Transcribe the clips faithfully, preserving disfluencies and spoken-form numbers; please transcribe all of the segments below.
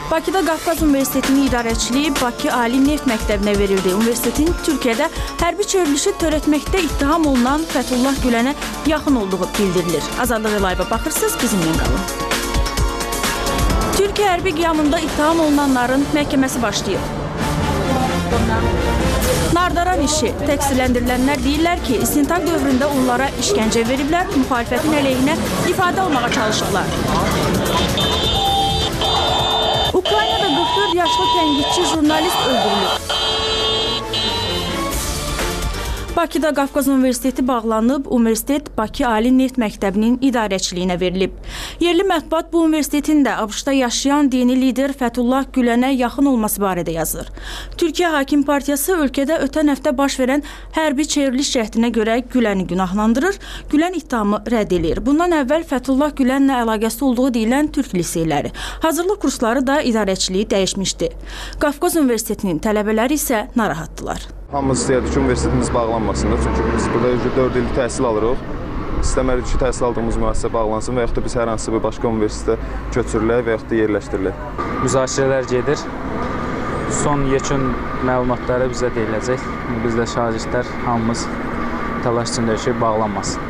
Bakıda Qafqaz Universitetinin idarəçiliyi Bakı Ali Neft Məktəbinə verildi. Universitetin Türkiyədə hərbi çevrilişi törətməkdə ittiham olunan Fəthullah Gülənə yaxın olduğu bildirilir. Azadlıq Live-a baxırsınız, bizimlə qalın. Türkiyə hərbi qiyamında ittiham olunanların məhkəməsi başlayıb. Nardaran işi. Təqsirləndirilənlər deyirlər ki, istintaq dövründə onlara işgəncə veriblər, müxalifətin əleyhinə ifadə almağa çalışıblar. Ukraynada qırx dörd yaşlı tənqidçi jurnalist öldürülüb. Bakıda Qafqaz Universiteti bağlanıb, Universitet Bakı Ali Neft Məktəbinin idarəçiliyinə verilib. Yerli mətbuat bu universitetin də ABŞ-da yaşayan dini lider Fəthullah Gülənə yaxın olması barədə yazır. Türkiyə Hakim Partiyası ölkədə ötən həftə baş verən hərbi çevriliş cəhdinə görə Güləni günahlandırır, Gülən ittihamı rədd edir. Bundan əvvəl Fəthullah Gülənlə əlaqəsi olduğu deyilən türk liseyləri, hazırlıq kursları da idarəçiliyi dəyişmişdi. Qafqaz Universitetinin tələbələri isə narahatdılar. Hamımız istəyirdik ki, universitetimiz bağlanmasındır. Çünki biz burada dörd illik təhsil alırıq. İstəmərik ki, təhsil aldığımız müəssisə bağlansın və yaxud da biz hər hansı bir başqa universitetə köçürülək və yaxud da yerləşdirilək. Müzakirələr gedir. Son yekun məlumatları bizə deyiləcək. Biz də şagirdlər hamımız təlaş içindəyik ki, bağlanmasın.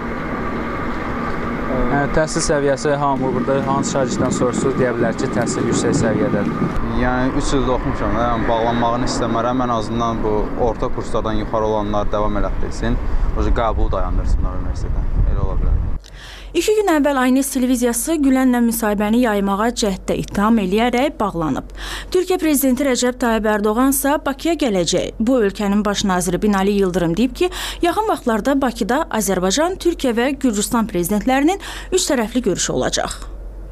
Yəni, təhsil səviyyəsi hamı burada hansı şagirddən soruşsuz deyə bilər ki, təhsil yüksək səviyyədədir. Yəni üç ildə oxumuşam, yəni bağlanmağını istəmərəm. Ən azından bu orta kurslardan yuxarı olanlar davam elətdirsin. O qəbulu dayandırsınlar universitetdən. Elə ola bilər. İki gün əvvəl Aynes televiziyası Gülənlə müsahibəni yaymağa cəhddə ittiham eləyərək bağlanıb. Türkiyə prezidenti Rəcəb Tayyib Ərdoğan isə Bakıya gələcək. Bu ölkənin baş naziri Binali Yıldırım deyib ki, yaxın vaxtlarda Bakıda Azərbaycan, Türkiyə və Gürcüstan prezidentlərinin üç tərəfli görüşü olacaq.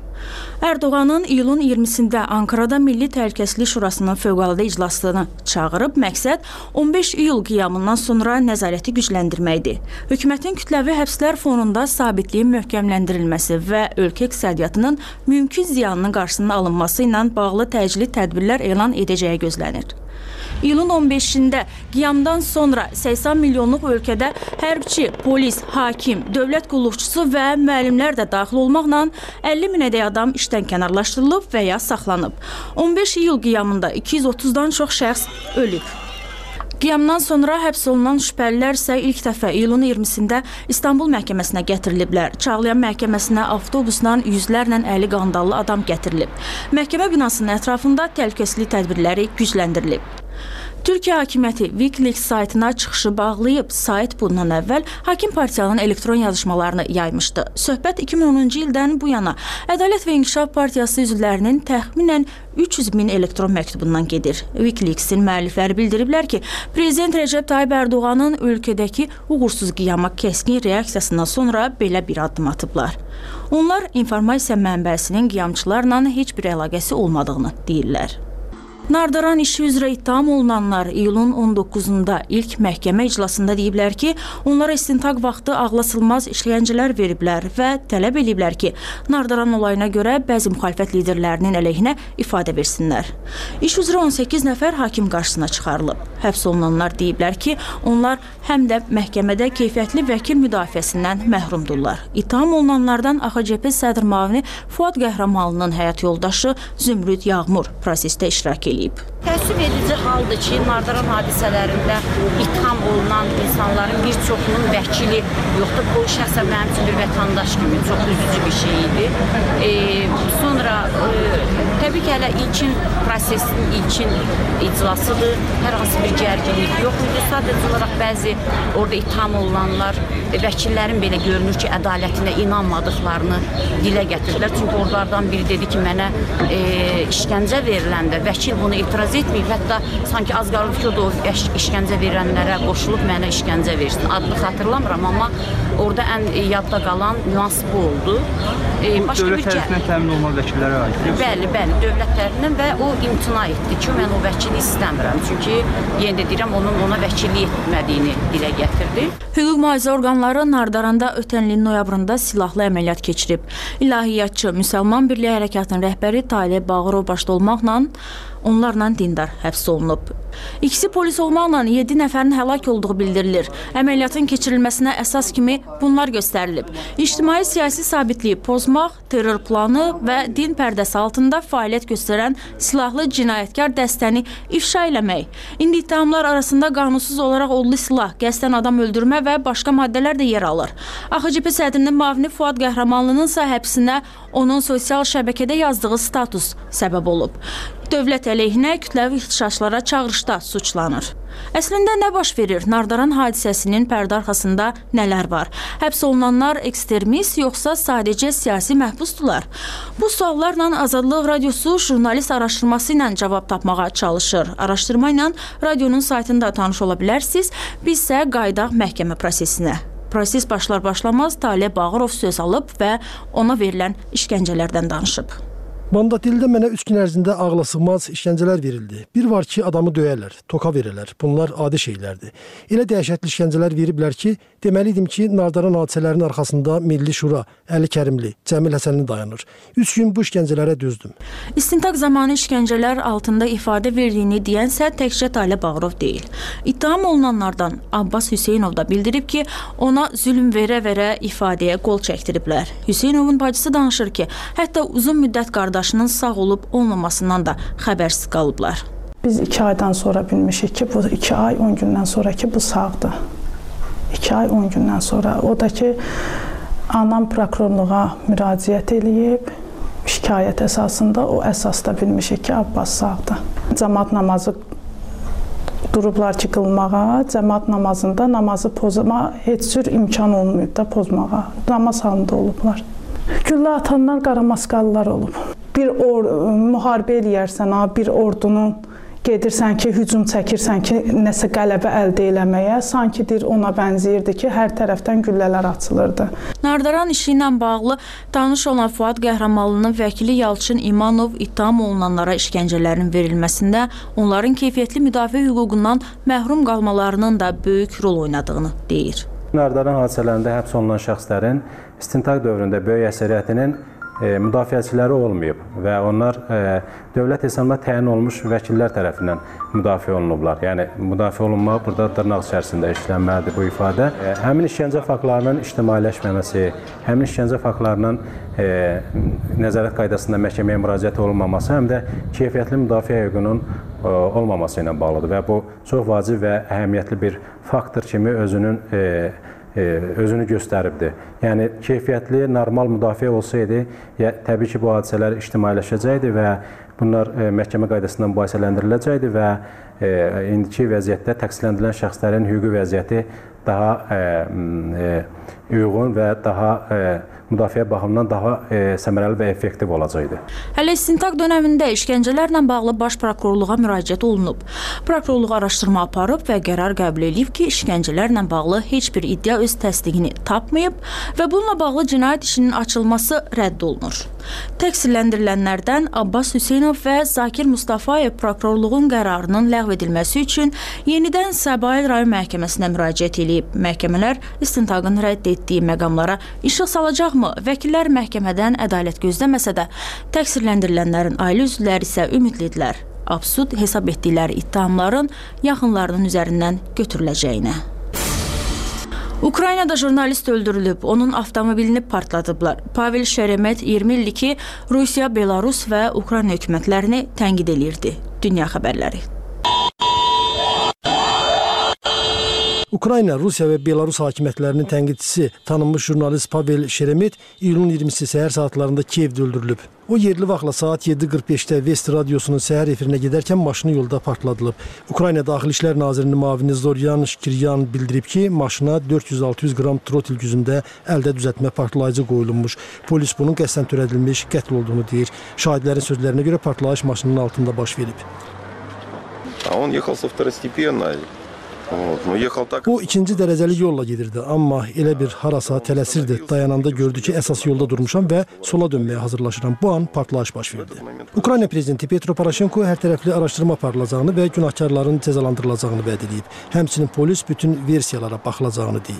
Ərdoğanın iyulun iyirmisində Ankarada Milli Təhlükəsizlik Şurasının fövqəladə iclasını çağırıb, məqsəd on beş iyul qiyamından sonra nəzarəti gücləndirməkdir. Hökumətin kütləvi həbslər fonunda sabitliyin möhkəmləndirilməsi və ölkə iqtisadiyyatının mümkün ziyanının qarşısının alınması ilə bağlı təcili tədbirlər elan edəcəyi gözlənir. İyulun on beşində qiyamdan sonra səksən milyonluq ölkədə hərbçi, polis, hakim, dövlət qulluqçusu və müəllimlər də daxil olmaqla əlli minədək adam işdən kənarlaşdırılıb və ya saxlanıb. on beş iyul qiyamında iki yüz otuzdan çox şəxs ölüb. Qiyamdan sonra həbs olunan şübhəlilər isə ilk dəfə iyulun iyirmisində İstanbul məhkəməsinə gətiriliblər. Çağlayan məhkəməsinə avtobusla yüzlərlə əli qandallı adam gətirilib. Məhkəmə binasının ətrafında təhlükəsizlik tədbirləri gücləndirilib. Türkiyə hakimiyyəti Wikileaks saytına çıxışı bağlayıb. Sayt bundan əvvəl Hakim Partiyanın elektron yazışmalarını yaymışdı. Söhbət iki min onuncu ildən bu yana Ədalət və İnkişaf Partiyası üzvlərinin təxminən üç yüz min elektron məktubundan gedir. Wikileaksin müəllifləri bildiriblər ki, Prezident Rəcəb Tayyib Ərdoğanın ölkədəki uğursuz qiyama kəskin reaksiyasından sonra belə bir addım atıblar. Onlar informasiya mənbəsinin qiyamçılarla heç bir əlaqəsi olmadığını deyirlər. Nardaran işi üzrə ittiham olunanlar iyulun on doqquzunda ilk məhkəmə iclasında deyiblər ki, onlara istintaq vaxtı ağlasılmaz işgəncələr veriblər və tələb ediblər ki, Nardaran olayına görə bəzi müxalifət liderlərinin əleyhinə ifadə versinlər. İş üzrə on səkkiz nəfər hakim qarşısına çıxarılıb. Həbs olunanlar deyiblər ki, onlar həm də məhkəmədə keyfiyyətli vəkil müdafiəsindən məhrumdurlar. İttiham olunanlardan A X C P sədr müavini Fuad Qəhrəmanlının həyat yoldaşı Zümrüd Yağmur prosesdə iştirak edib. Təəssüf edici haldır ki, Nardaran hadisələrində itham olunan insanların bir çoxunun vəkili yoxdur. Bu şəxsən mənim üçün bir vətəndaş kimi çox üzücü bir şey idi. E, sonra e, təbii ki, hələ ilkin prosesin ilkin iclasıdır. Hər hansı bir gərginlik yox idi. Sadəcə olaraq bəzi orada itham olunanlar e, vəkillərin belə görünür ki, ədalətinə inanmadıqlarını dilə gətirdilər. Çünki oralardan biri dedi ki, mənə e, işgəncə veriləndə vəkil bunu etiraz etməyib. Hətta sanki az qalıb ki, o da o işgəncə verənlərə qoşulub mənə işgəncə versin. Adını xatırlamıram, amma orada ən yadda qalan nüans bu oldu. E, dövlət tərəfindən təmin olunan vəkillərə aiddir? Bəli, bəli, dövlət tərəfindən və o imtina etdi ki, mən o vəkili istəmirəm. Çünki yenə də deyirəm, onun ona vəkillik etmədiyini dilə gətirdi. Hüquq mühafizə orqanları Nardaranda ötən ilin noyabrında silahlı əməliyyat keçirib. İlahiyyatçı Müsəlman Birliyi Hərəkatının rəhbəri Talib Bağırov başda olmaqla onlarla dindar həbs olunub. İkisi polis olmaqla yeddi nəfərin həlak olduğu bildirilir. Əməliyyatın keçirilməsinə əsas kimi bunlar göstərilib. İctimai-siyasi sabitliyi pozmaq, terror planı və din pərdəsi altında fəaliyyət göstərən silahlı cinayətkar dəstəni ifşa eləmək. İndi ittihamlar arasında qanunsuz olaraq odlu silah, qəsdən adam öldürmə və başqa maddələr də yer alır. A X C P sədrinin müavini Fuad Qəhrəmanlının isə həbsinə onun sosial şəbəkədə yazdığı status səbəb olub. Dövlət əleyhinə kütləvi ixtişaşlara çağırışda suçlanır. Əslində nə baş verir? Nardaran hadisəsinin pərdə arxasında nələr var? Həbs olunanlar ekstremist yoxsa sadəcə siyasi məhbusdular? Bu suallarla Azadlıq Radiosu jurnalist araşdırması ilə cavab tapmağa çalışır. Araşdırma ilə radionun saytında tanış ola bilərsiniz. Biz isə qaydaq məhkəmə prosesinə. Proses başlar-başlamaz Talib Bağırov söz alıb və ona verilən işgəncələrdən danışıb. Mandatildə mənə üç gün ərzində ağlasığmaz işgəncələr verildi. Bir var ki, adamı döyərlər, toka verirlər. Bunlar adi şeylərdir. Elə dəhşətli işgəncələr veriblər ki, deməli idim ki, Nardaran hadisələrinin arxasında Milli Şura, Əli Kərimli, Cəmil Həsənli dayanır. Üç gün bu işgəncələrə dözdüm. İstintaq zamanı işgəncələr altında ifadə verdiyini deyənsə təkcə Talib Bağırov deyil. İttiham olunanlardan Abbas Hüseynov da bildirib ki, ona zülm verə-verə ifadəyə qol çəkdiriblər. Hüseynovun bacısı danışır ki, hətta uzun müddət qardaşının sağ olub olmamasından da xəbərsiz qalıblar. Biz iki aydan sonra bilmişik ki, bu iki ay on gündən sonra ki, bu sağdır. İki ay on gündən sonra. O da ki, anam prokurorluğa müraciət eləyib, şikayət əsasında o əsasda bilmişik ki, Abbas sağdır. Cəmaat namazı durublar ki, qılmağa, cəmaat namazında namazı pozma heç cür imkan olmayıb da pozmağa. Namaz halında olublar. Güllə atanlar qaramaskalılar olub. Bir or müharibə eləyərsən, bir ordunun gedirsən ki, hücum çəkirsən ki, nəsə qələbə əldə eləməyə, sanki dir ona bənzəyirdi ki, hər tərəfdən güllələr açılırdı. Nardaran işi ilə bağlı tanış olan Fuad Qəhrəmanlının vəkili Yalçın İmanov ittiham olunanlara işgəncələrin verilməsində onların keyfiyyətli müdafiə hüququndan məhrum qalmalarının da böyük rol oynadığını deyir. Nardaran hadisələrində həbs olunan şəxslərin istintaq dövründə böyük əksəriyyətinin e, müdafiəçiləri olmayıb və onlar e, dövlət hesabına təyin olunmuş vəkillər tərəfindən müdafiə olunublar. Yəni, müdafiə olunmaq burada dırnaq içərisində işlənməlidir bu ifadə. E, həmin işgəncə faktlarının ictimailəşməməsi, həmin işgəncə faktlarının e, nəzarət qaydasında məhkəməyə müraciət olunmaması, həm də keyfiyyətli müdafiə hüququnun e, olmaması ilə bağlıdır və bu çox vacib və əhəmiyyətli bir faktor kimi özünün e, özünü göstəribdir. Yəni, keyfiyyətli, normal müdafiə olsaydı, ya, təbii ki, bu hadisələr ictimailəşəcəkdi və bunlar e, məhkəmə qaydasından mübahisələndiriləcəkdi və e, indiki vəziyyətdə təqsirləndirilən şəxslərin hüquqi vəziyyəti daha e, e, uyğun və daha e, müdafiə baxımından daha e, səmərəli və effektiv olacaqdı. Hələ istintaq dönəmində işgəncələrlə bağlı baş prokurorluğa müraciət olunub. Prokurorluq araşdırma aparıb və qərar qəbul edib ki, işgəncələrlə bağlı heç bir iddia öz təsdiqini tapmayıb və bununla bağlı cinayət işinin açılması rədd olunur. Təqsirləndirilənlərdən Abbas Hüseynov və Zakir Mustafayev prokurorluğun qərarının ləğv edilməsi üçün yenidən Səbail rayon məhkəməsinə müraciət edib. Məhkəmələr istintaqın rədd etdiyi məqamlara işıq salacaqmı? Vəkillər məhkəmədən ədalət gözləməsə də, təqsirləndirilənlərin ailə üzvləri isə ümidlidirlər. Absurd hesab etdikləri ittihamların yaxınlarının üzərindən götürüləcəyinə. Ukraynada jurnalist öldürülüb, onun avtomobilini partladıblar. Pavel Şeremet iyirmi ildir ki, Rusiya, Belarus və Ukrayna hökumətlərini tənqid edirdi. Dünya xəbərləri. Ukrayna, Rusiya və Belarus hakimiyyətlərinin tənqidçisi tanınmış jurnalist Pavel Şeremet iyulun iyirmisi səhər saatlarında Kiyevdə öldürülüb. O yerli vaxtla saat yeddi qırx beşdə Vesti radiosunun səhər efirinə gedərkən maşını yolda partladılıb. Ukrayna Daxili İşlər Nazirinin müavini Zoryan Şkiryan bildirib ki, maşına dörd yüz altı yüz qram trotil gücündə əldə düzəltmə partlayıcı qoyulmuş. Polis bunun qəsdən törədilmiş qətl olduğunu deyir. Şahidlərin sözlərinə görə partlayış maşının altında baş verib. Он ехал со второстепенной. O ikinci dərəcəli yolla gedirdi, amma elə bir harasa tələsirdi. Dayananda gördü ki, əsas yolda durmuşam və sola dönməyə hazırlaşıram. Bu an partlayış baş verdi. Ukrayna prezidenti Petro Poroshenko hər tərəfli araşdırma aparılacağını və günahkarların cəzalandırılacağını vəd edib. Həmçinin polis bütün versiyalara baxılacağını deyir.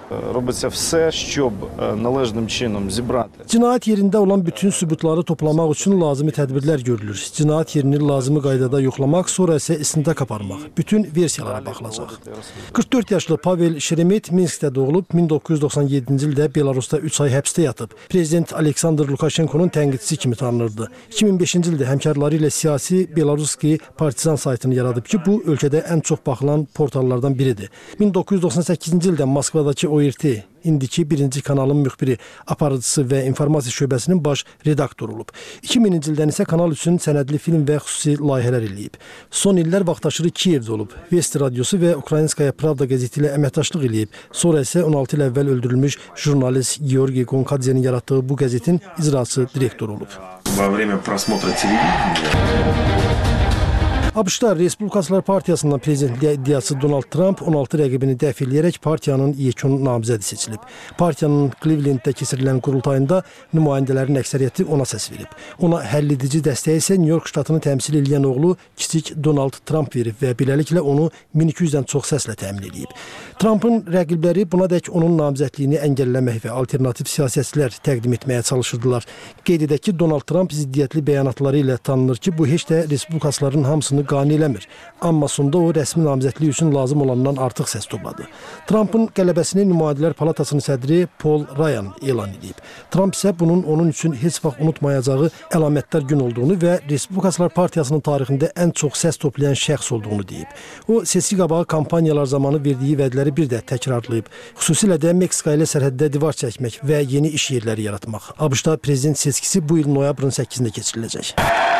робиться все, щоб належним чином зібрати. Cinayət yerində olan bütün sübutları toplamaq üçün lazımi tədbirlər görülür. Cinayət yerini lazımi qaydada yoxlamaq, sonra isə istintaq aparmaq. Bütün versiyalara baxılacaq. qırx dörd yaşlı Pavel Şeremet Minskdə doğulub, min doqquz yüz doxsan yeddinci ildə Belarusda üç ay həbsdə yatıb. Prezident Aleksandr Lukashenkonun tənqidçisi kimi tanınırdı. iki min beşinci ildə həmkarları ilə siyasi Belaruski Partizan saytını yaradıb ki, bu ölkədə ən çox baxılan portallardan biridir. min doqquz yüz doxsan səkkizinci ildə Moskvadakı O R T, indiki birinci kanalın müxbiri, aparıcısı və informasiya şöbəsinin baş redaktoru olub. iki mininci ildən isə kanal üçün sənədli film və xüsusi layihələr eləyib. Son illər vaxtaşırı Kiyevdə olub. Vesti radiosu və Ukrayinskaya Pravda qəzeti ilə əməkdaşlıq eləyib. Sonra isə on altı il əvvəl öldürülmüş jurnalist Georgi Gonkadzenin yaratdığı bu qəzetin icraçı direktoru olub. Во время просмотра телевидения ABŞ-da Respublikaçılar Partiyasından prezidentliyə iddiası Donald Trump on altı rəqibini dəf eləyərək partiyanın yekun namizədi seçilib. Partiyanın Clevelanddə keçirilən qurultayında nümayəndələrin əksəriyyəti ona səs verib. Ona həlledici dəstəyi isə New York ştatını təmsil edən oğlu kiçik Donald Trump verib və beləliklə onu min iki yüzdən çox səslə təmin edib. Trumpın rəqibləri bunadək onun namizədliyini əngəlləmək və alternativ siyasətçilər təqdim etməyə çalışırdılar. Qeyd edək ki, Donald Trump ziddiyyətli bəyanatları ilə tanınır ki, bu heç də Respublikaçıların hamısını qane eləmir. Amma sonda o rəsmi namizədliyi üçün lazım olandan artıq səs topladı. Trumpın qələbəsini Nümayəndələr Palatasının sədri Paul Ryan elan edib. Trump isə bunun onun üçün heç vaxt unutmayacağı əlamətdar gün olduğunu və Respublikaçılar Partiyasının tarixində ən çox səs toplayan şəxs olduğunu deyib. O, seçki qabağı kampaniyalar zamanı verdiyi vədləri bir də təkrarlayıb. Xüsusilə də Meksika ilə sərhəddə divar çəkmək və yeni iş yerləri yaratmaq. ABŞ-da prezident seçkisi bu il noyabrın səkkizində keçiriləcək.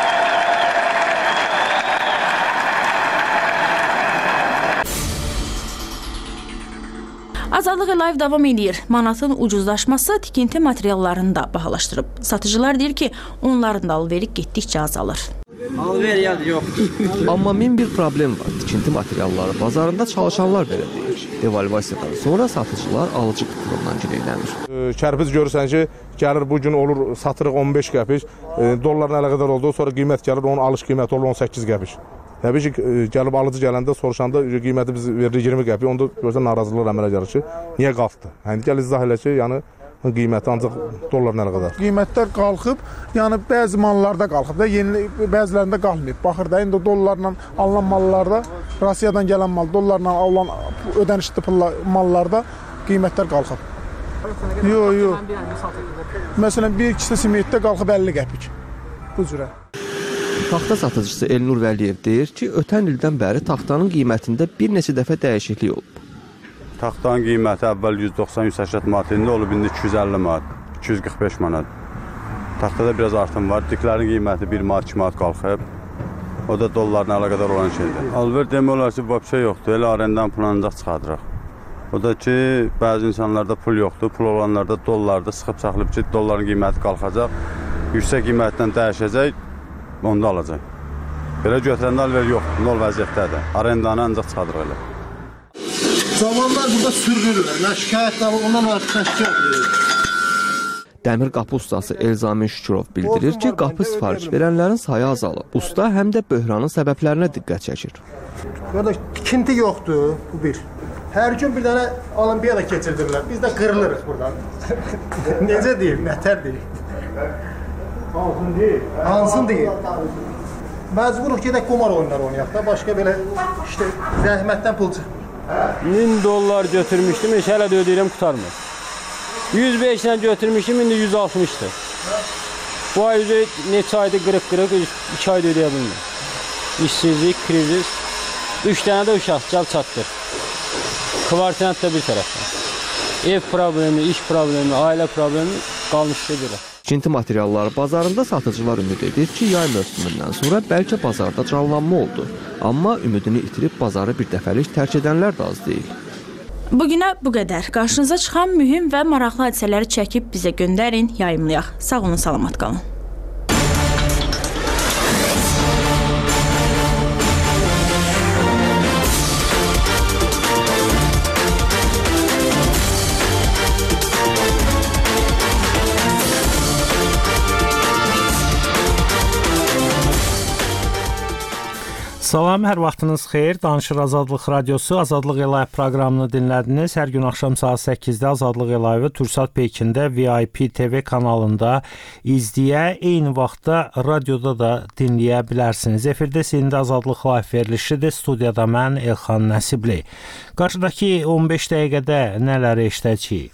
Azadlıq Live davam edir. Manatın ucuzlaşması tikinti materiallarını da bahalaşdırıb. Satıcılar deyir ki, onların da alveri getdikcə azalır. Alver yad yoxdur. Amma min bir problem var. Tikinti materialları bazarında çalışanlar belə deyir. Devalvasiyadan sonra satıcılar alıcı qıtlığından gileylənir. Kərpic görürsən ki, gəlir bu gün olur satırıq on beş qəpik, dolların əlaqədar olduğu sonra qiymət gəlir, onun alış qiyməti olur on səkkiz qəpik. Təbii ki, gəlib alıcı gələndə soruşanda qiyməti biz veririk iyirmi qəpik, onda görsən narazılıq əmələ gəlir ki, niyə qalxdı? Yəni gəl izah elə ki, yəni qiyməti ancaq dolların əlaqədar. Qiymətlər qalxıb, yəni bəzi mallarda qalxıb da, yeni bəzilərində qalmayıb. Baxır da, indi dollarla alınan mallarda, Rusiyadan gələn mal, dollarla alınan ödənişli mallarda qiymətlər qalxıb. Yox, yox. Məsələn, bir kisə simitdə qalxıb əlli qəpik. Bu cürə. Taxta satıcısı Elnur Vəliyev deyir ki, ötən ildən bəri taxtanın qiymətində bir neçə dəfə dəyişiklik olub. Taxtanın qiyməti əvvəl yüz doxsan yüz səksən manat, indi olub indi iki yüz əlli manat, iki yüz qırx beş manat. Taxtada biraz artım var. Diklərin qiyməti bir manat, iki manat qalxıb. O da dollarla əlaqədar olan şeydir. Alver demək olar ki, bu şey yoxdur. Elə arendan pul ancaq çıxardırıq. O da ki, bəzi insanlarda pul yoxdur. Pul olanlarda dollarda sıxıb saxlayıb ki, dolların qiyməti qalxacaq. Yüksək qiymətdən dəyişəcək, onu da alacaq. Belə götürəndə alver yox, nol vəziyyətdədir. Arendanı ancaq çıxardırıq elə. Zamanlar burada sürgülür. Nə şikayət alıb, ondan artıq şikayət edir. Dəmir qapı ustası Elzamin Şükürov bildirir ki, qapı sifariş verənlərin sayı azalıb. Usta həm də böhranın səbəblərinə diqqət çəkir. Qardaş, tikinti yoxdur, bu bir. Hər gün bir dənə olimpiyada keçirdirlər. Biz də qırılırıq buradan. Necə deyim, nətər deyim. Hansın deyil. Hansın deyil. Məcburuq gedək qumar oyunları oynayaq da, başqa belə işte zəhmətdən pul çıxmır. min dollar götürmüşdüm, heç hələ də ödəyirəm, qutarmır. yüz beşdən götürmüşdüm, indi yüz altmışdır. Bu ay neçə aydır qırıq-qırıq, iki ayda ödəyə bilmir. İşsizlik, krizis, üç dənə də uşaq, gəl çatdır. Kvartinat da bir tərəfdən. Ev problemi, iş problemi, ailə problemi qalmışdır belə. Tikinti materialları bazarında satıcılar ümid edir ki, yay mövsümündən sonra bəlkə bazarda canlanma oldu. Amma ümidini itirib bazarı bir dəfəlik tərk edənlər də az deyil. Bugünə bu qədər. Qarşınıza çıxan mühüm və maraqlı hadisələri çəkib bizə göndərin, yayımlayaq. Sağ olun, salamat qalın. Salam, hər vaxtınız xeyir. Danışır Azadlıq Radiosu, Azadlıq Elayv proqramını dinlədiniz. Hər gün axşam saat səkkizdə Azadlıq Elayvı Tursat Pekində V I P T V kanalında izləyə, eyni vaxtda radioda da dinləyə bilərsiniz. Efirdə sizin də Azadlıq Live verilişidir. Studiyada mən Elxan Nəsibli. Qarşıdakı on beş dəqiqədə nələr eşidəcəyik?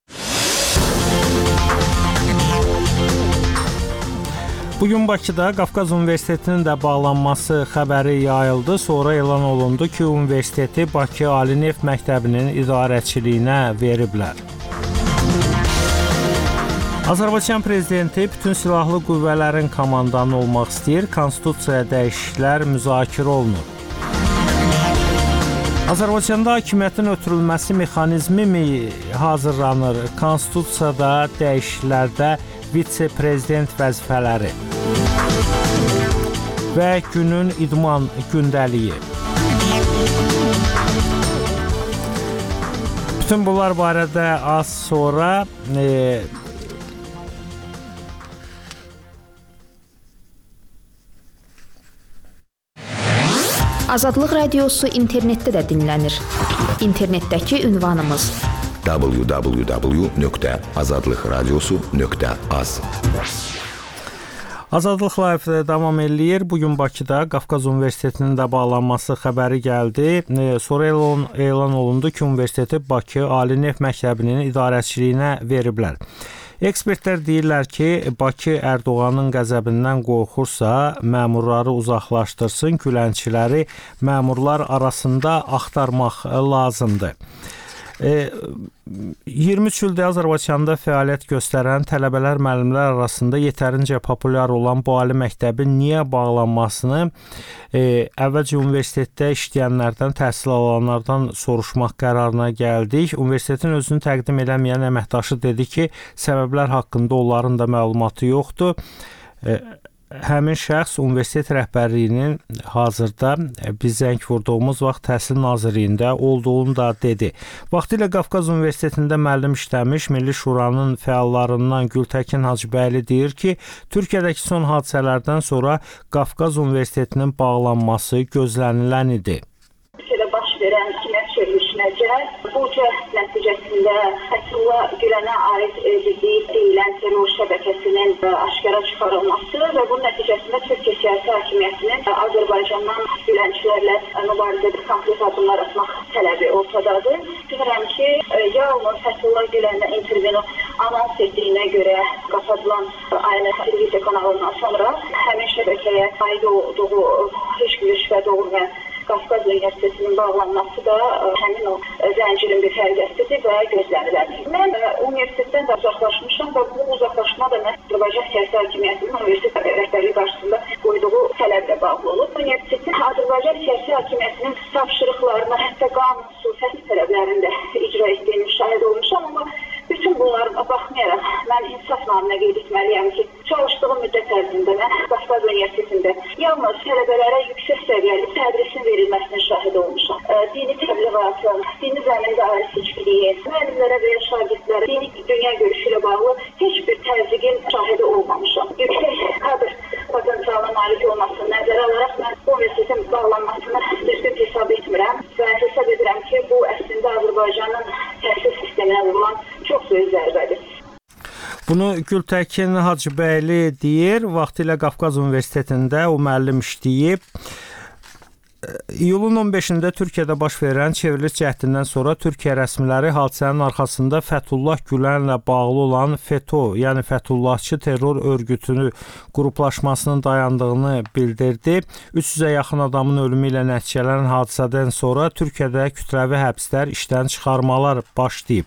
Bugün Bakıda Qafqaz Universitetinin də bağlanması xəbəri yayıldı. Sonra elan olundu ki, universiteti Bakı Ali Neft Məktəbinin idarəçiliyinə veriblər. Azərbaycan prezidenti bütün silahlı qüvvələrin komandanı olmaq istəyir. Konstitusiyaya dəyişikliklər müzakirə olunur. Azərbaycanda hakimiyyətin ötürülməsi mexanizmi mi hazırlanır? Konstitusiyada dəyişikliklərdə vitse-prezident vəzifələri və günün idman gündəliyi. Bütün bunlar barədə az sonra e, Azadlıq Radiosu internetdə də dinlənir. İnternetdəki ünvanımız w w w nöqtə azadlıq radiosu nöqtə az. Azadlıq Live davam eləyir. Bugün Bakıda Qafqaz Universitetinin də bağlanması xəbəri gəldi. Sonra elan, elan olundu ki, universiteti Bakı Ali Neft Məktəbinin idarəçiliyinə veriblər. Ekspertlər deyirlər ki, Bakı Ərdoğanın qəzəbindən qorxursa, məmurları uzaqlaşdırsın, Gülənçiləri məmurlar arasında axtarmaq lazımdır. iyirmi üç ildə Azərbaycanda fəaliyyət göstərən tələbələr, müəllimlər arasında yetərincə populyar olan bu ali məktəbin niyə bağlanmasını e, əvvəlcə universitetdə işləyənlərdən, təhsil alanlardan soruşmaq qərarına gəldik. Universitetin özünü təqdim eləməyən əməkdaşı dedi ki, səbəblər haqqında onların da məlumatı yoxdur. E, Həmin şəxs universitet rəhbərliyinin hazırda biz zəng vurduğumuz vaxt Təhsil Nazirliyində olduğunu da dedi. Vaxtilə Qafqaz Universitetində müəllim işləmiş Milli Şuranın fəallarından Gültəkin Hacıbəyli deyir ki, Türkiyədəki son hadisələrdən sonra Qafqaz Universitetinin bağlanması gözlənilən idi. Türkiyədə baş verən hakimiyyət çevrilişinəcə bu cəhd nəticəsində Fəthullah Gülənə aid deyilən terror şəbəkəsinin aşkara çıxarılması və bunun nəticəsində Türkiyə siyasi hakimiyyətinin Azərbaycandan Gülənçilərlə mübarizədə konkret addımlar atmaq tələbi ortadadır. Düşünürəm ki, yalnız Fəthullah Gülənə intervyunu anons etdiyinə görə qapatılan aynı televiziya kanalından sonra həmin şəbəkəyə aid olduğu heç bir şübhə doğurmayan Qafqaz Universitetinin bağlanması da həmin o zəncirin bir hərəkətidir və gözlənilən. Mən universitetdən də uzaqlaşmışam və bu uzaqlaşma da Azərbaycan siyasi hakimiyyətinin universitet rəhbərliyi qarşısında qoyduğu tələblə bağlı olub. Universitetin Azərbaycan siyasi hakimiyyətinin tapşırıqlarına, hətta qanunsuz təsdiq tələblərində icra etdiyini şahid olmuşam, amma bütün bunlara baxmayaraq mən insaf naminə qeyd etməliyəm ki, çalışdığım müddət ərzində mən Qafqaz Universitetində yalnız tələbələrə yüksək səviyyəli tədrisin verilməsinin şahid olmuşam. Dini təbliğatın, dini zəmində ayrı seçkiliyi, müəllimlərə və ya şagirdlərə dini dünya görüşü ilə bağlı heç bir təzyiqin şahidi olmamışam. Yüksək kadr potensialına malik olmasını nəzərə alaraq mən bu universitetin bağlanmasını düzgün hesab etmirəm və hesab edirəm ki, bu əslində Azərbaycanın təhsil sisteminə vurulan çox böyük zərbədir. Bunu Gültəkin Hacıbəyli deyir. Vaxtilə Qafqaz Universitetində o müəllim işləyib. İyulun on beşində Türkiyədə baş verən çevriliş cəhdindən sonra Türkiyə rəsmiləri hadisənin arxasında Fəthullah Gülənlə bağlı olan FETÖ, yəni Fəthullahçı terror örgütünü qruplaşmasının dayandığını bildirdi. üç yüzə yaxın adamın ölümü ilə nəticələnən hadisədən sonra Türkiyədə kütləvi həbslər, işdən çıxarmalar başlayıb.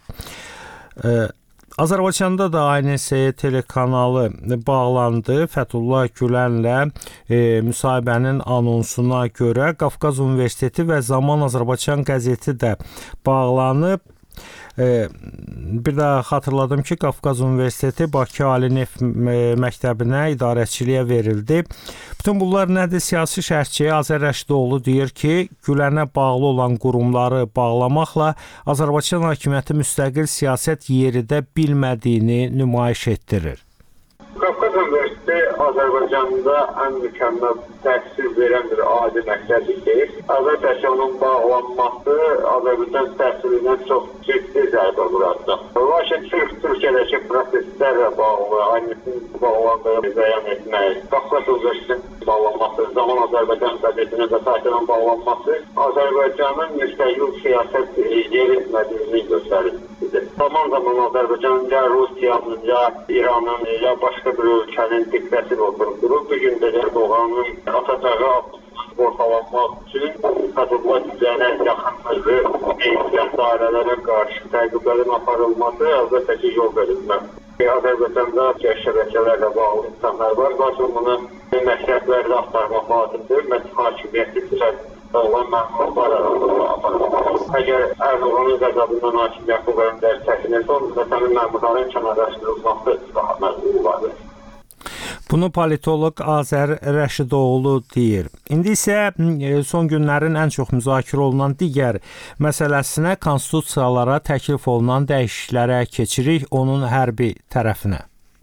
Azərbaycanda da A N S telekanalı bağlandı. Fəthullah Gülənlə e, müsahibənin anonsuna görə Qafqaz Universiteti və Zaman Azərbaycan qəzeti də bağlanıb. E, bir daha xatırladım ki, Qafqaz Universiteti Bakı Ali Neft Məktəbinə idarəçiliyə verildi. Bütün bunlar nədir? Siyasi şərhçi Azər Rəşidoğlu deyir ki, Gülənə bağlı olan qurumları bağlamaqla Azərbaycan hakimiyyəti müstəqil siyasət yeridə bilmədiyini nümayiş etdirir. Qafqaz Universiteti Azərbaycanda ən mükəmməl təhsil verən bir adi məktəbdir. Azərbaycanın bağlanması Azərbaycan təhsilindən çox ciddi zərbə vuracaq. Lakin Türkiyədəki proseslərlə bağlı, aynısının bağlandığını bəyan etmək, Qafqaz Universitetinin bağlanması, Zaman Azərbaycan qəzetinin və saytının bağlanması Azərbaycanın müstəqil siyasət yeritmədiyini göstərir. Zaman zaman Azərbaycan ya Rusiyanın, ya İranın, ya başqa bir ölkənin diqqətini oturtdurub. Bu gün də Erdoğanın Atacağı ortalanmaq üçün Qadırlar üzərə yaxınlığı, eğitim dairələrə qarşı təqiblərin aparılması əlbəttə ki, yol verilməz. Azərbaycanda şəbəkələrlə bağlı insanlar var, lakin bunu məktəblərdə axtarmaq lazımdır. Məhz hakimiyyəti üzrə olan məlumatlar aparılmalı. Əgər Erdoğanın qəzabından hakimiyyət bu qədər çəkinirsə, onda sənin məlumatların kənarlaşdırılması daha məzun olardır. Bunu politoloq Azər Rəşidoğlu deyir. İndi isə son günlərin ən çox müzakirə olunan digər məsələsinə, konstitusiyalara təklif olunan dəyişikliklərə keçirik, onun hərbi tərəfinə.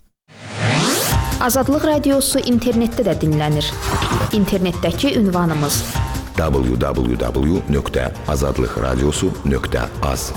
Azadlıq Radiosu internetdə də dinlənir. İnternetdəki ünvanımız w w w nöqtə azadlıq radiosu nöqtə az.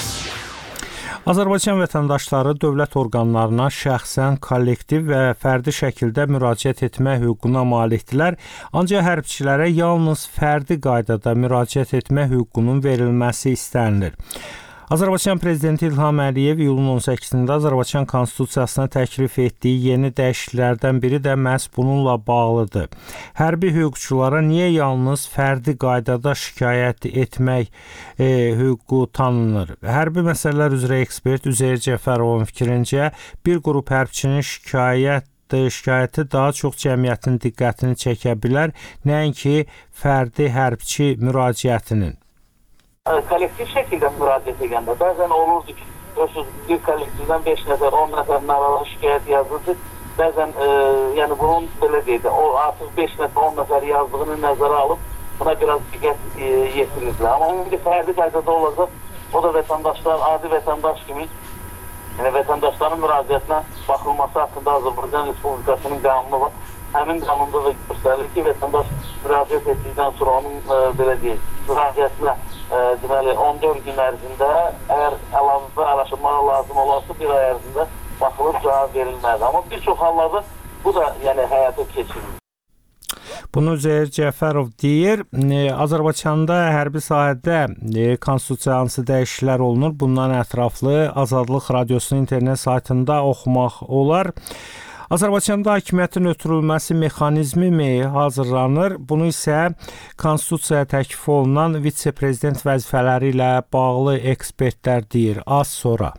Azərbaycan vətəndaşları dövlət orqanlarına şəxsən, kollektiv və fərdi şəkildə müraciət etmə hüququna malikdirlər, ancaq hərbçilərə yalnız fərdi qaydada müraciət etmə hüququnun verilməsi istənilir. Azərbaycan Prezidenti İlham Əliyev iyulun on səkkizində Azərbaycan Konstitusiyasına təklif etdiyi yeni dəyişikliklərdən biri də məhz bununla bağlıdır. Hərbi hüquqçulara niyə yalnız fərdi qaydada şikayət etmək e, hüququ tanınır? Hərbi məsələlər üzrə ekspert Üzeyir Cəfərovun fikrincə, bir qrup hərbçinin şikayət şikayəti daha çox cəmiyyətin diqqətini çəkə bilər, nəinki fərdi hərbçi müraciətinin. Kollektiv şəkildə müraciət edəndə bəzən olurdu ki, bir kollektivdən beş nəfər, on nəfər naralı şikayət yazıldı. Bəzən e, yəni bunun belə deyildi, o artıq beş nəfər, on nəfər yazdığını nəzərə alıb buna biraz diqqət e, yetirirlər. Amma indi fərdi qaydada olacaq, o da vətəndaşlar, adi vətəndaş kimi yəni vətəndaşların müraciətinə baxılması haqqında Azərbaycan Respublikasının qanunu var. Həmin qanunda da göstərilir ki, vətəndaş müraciət etdikdən sonra onun e, belə deyil, müraciətinə e, deməli on dörd gün ərzində əgər əlavə araşdırmağa lazım olarsa bir ay ərzində baxılıb cavab verilməlidir. Amma bir çox hallarda bu da yəni həyata keçirilir. Bunu Üzeyir Cəfərov deyir. Azərbaycanda hərbi sahədə konstitusiya hansı dəyişikliklər olunur? Bundan ətraflı Azadlıq Radiosunun internet saytında oxumaq olar. Azərbaycanda hakimiyyətin ötürülməsi mexanizmi mi hazırlanır? Bunu isə konstitusiyaya təklif olunan vitse-prezident vəzifələri ilə bağlı ekspertlər deyir. Az sonra.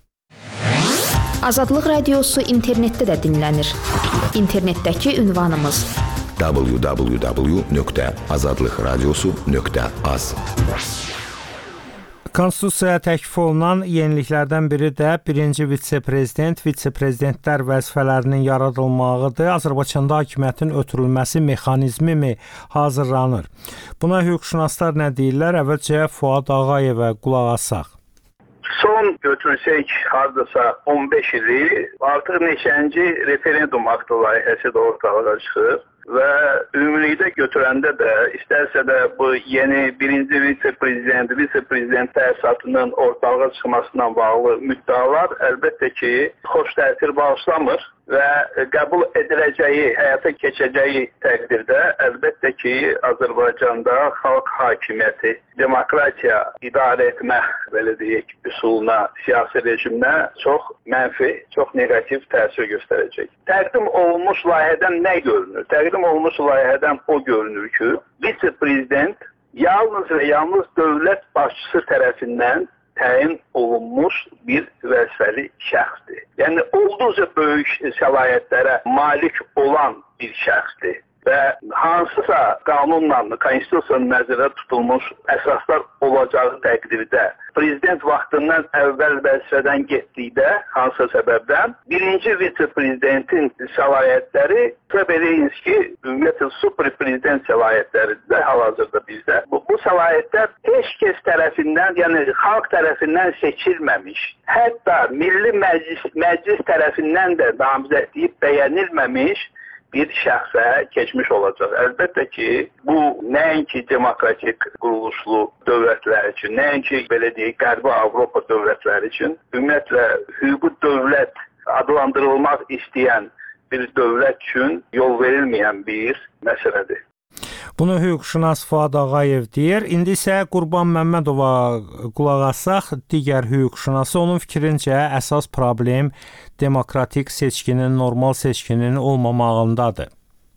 Azadlıq Radiosu internetdə də dinlənir. İnternetdəki ünvanımız w w w nöqtə azadlıq radiosu nöqtə az. Konstitusiyaya təklif olunan yeniliklərdən biri də birinci vitse-prezident, vitse-prezidentlər vəzifələrinin yaradılmağıdır. Azərbaycanda hakimiyyətin ötürülməsi mexanizmi mi hazırlanır? Buna hüquqşünaslar nə deyirlər? Əvvəlcə Fuad Ağayevə qulaq asaq. Son götürsək hardasa on beş ili artıq neçənci referendum aktı layihəsi də ortalığa çıxır. Və ümumilikdə götürəndə də istərsə də bu yeni birinci vitse-prezident, vitse-prezident təsisatının ortalığa çıxmasından bağlı müddəalar əlbəttə ki, xoş təsir bağışlamır və qəbul ediləcəyi, həyata keçəcəyi təqdirdə əlbəttə ki, Azərbaycanda xalq hakimiyyəti, demokratiya idarə etmə, belə deyək, üsuluna, siyasi rejiminə çox mənfi, çox negativ təsir göstərəcək. Təqdim olunmuş layihədən nə görünür? Təqdim olunmuş layihədən o görünür ki, vitse-prezident yalnız və yalnız dövlət başçısı tərəfindən təyin olunmuş bir vəzifəli şəxsdir. Yəni, olduqca böyük səlahiyyətlərə malik olan bir şəxsdir və hansısa qanunla, konstitusiyanın nəzərdə tutulmuş əsaslar olacağı təqdirdə prezident vaxtından əvvəl vəzifədən getdikdə, hansısa səbəbdən, birinci vitse-prezidentin səlahiyyətləri Belinski, ümumiyyətlə super-prezident səlahiyyətləridir hal-hazırda bizdə. Bu, bu səlahiyyətlər heç kəs tərəfindən, yəni xalq tərəfindən seçilməmiş, hətta Milli Məclis, Məclis tərəfindən də namizədliyib bəyənilməmiş bir şəxsə keçmiş olacaq. Əlbəttə ki, bu nəinki demokratik quruluşlu dövlətlər üçün, nəinki belə deyək, Qərbi Avropa dövlətləri üçün, ümumiyyətlə hüquqi dövlət adlandırılmaq istəyən bir dövlət üçün yol verilməyən bir məsələdir. Bunu hüquqşünas Fuad Ağayev deyir. İndi isə Qurban Məmmədova qulaq assaq, digər hüquqşünası, onun fikrincə əsas problem demokratik seçkinin, normal seçkinin olmamağındadır.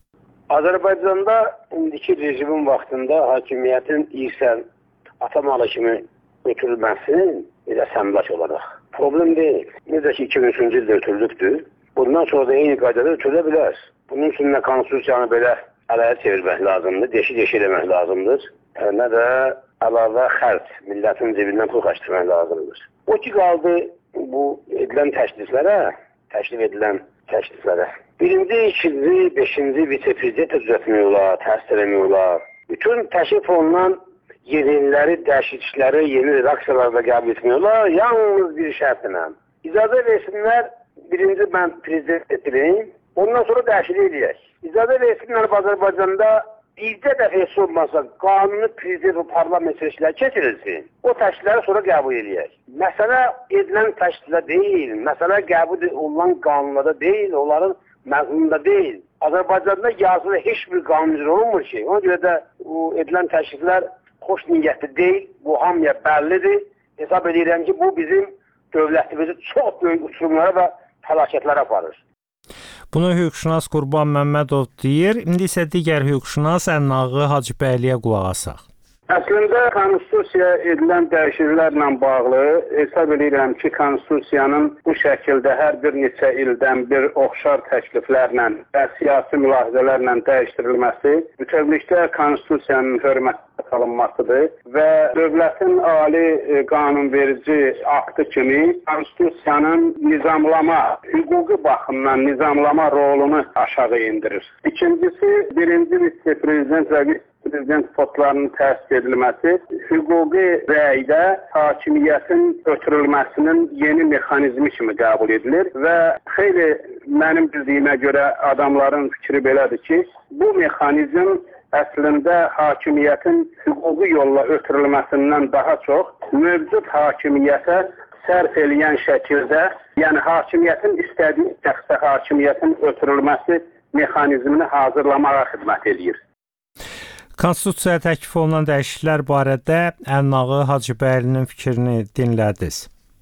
Azərbaycanda indiki rejimin vaxtında hakimiyyətin irsən atamalı kimi ötürülməsi bir əsəmlaş olaraq problem deyil. Necə ki iki min üçüncü ildə ötürülübdür. Bundan sonra da eyni qaydada ötürülə bilər. Bunun üçün nə konstitusiyanı belə əlaya çevirmək lazımdır, deşi-deşi eləmək lazımdır. Nə də əlavə xərc, millətin cebindən pul xərcləmək lazımdır. O ki qaldı bu edilən təkliflərə, təklif edilən təkliflərə. Birinci, ikinci, beşinci vitse-prezident düzəltmək olar, təsis eləmək olar. Bütün təklif olunan yeniləri, dəyişiklikləri, yeni redaksiyalarda qəbul etmək olar. Yalnız bir şərtlə. İcazə versinlər, birinci mən prezident edirəm, ondan sonra dəyişiklik edək. İcazə versinlər Azərbaycanda bircə dəfə heç olmasa qanuni prezident və parlament seçkiləri keçirilsin. O təklifləri sonra qəbul edək. Məsələ edilən təkliflər deyil, məsələ qəbul olunan qanunlarda deyil, onların məzmununda deyil. Azərbaycanda yazılı heç bir qanun icra olunmur ki, ona görə də o edilən təkliflər xoş niyyətli deyil, bu hamıya bəllidir. Hesab edirəm ki, bu bizim dövlətimizi çox böyük uçurumlara və fəlakətlərə aparır. Bunu hüquqşünas Qurban Məmmədov deyir. İndi isə digər hüquqşünas Ənnağı Hacıbəyliyə qulaq asaq. Əslində konstitusiyaya edilən dəyişikliklərlə bağlı hesab edirəm ki, konstitusiyanın bu şəkildə hər bir neçə ildən bir oxşar təkliflərlə və siyasi mülahizələrlə dəyişdirilməsi bütövlükdə konstitusiyanın hörmətə salınmasıdır və dövlətin ali qanunverici aktı kimi konstitusiyanın nizamlama, hüquqi baxımdan nizamlama rolunu aşağı indirir. İkincisi, birinci vitse-prezident və prezident postlarının təsis edilməsi hüquqi rəydə hakimiyyətin ötürülməsinin yeni mexanizmi kimi qəbul edilir və xeyli mənim bildiyimə görə adamların fikri belədir ki, bu mexanizm əslində hakimiyyətin hüquqi yolla ötürülməsindən daha çox mövcud hakimiyyətə sərf eləyən şəkildə, yəni hakimiyyətin istədiyi şəxsə hakimiyyətin ötürülməsi mexanizmini hazırlamağa xidmət edir. Konstitusiyaya təklif olunan dəyişikliklər barədə Ənnağı Hacıbəylinin fikrini dinlədiniz.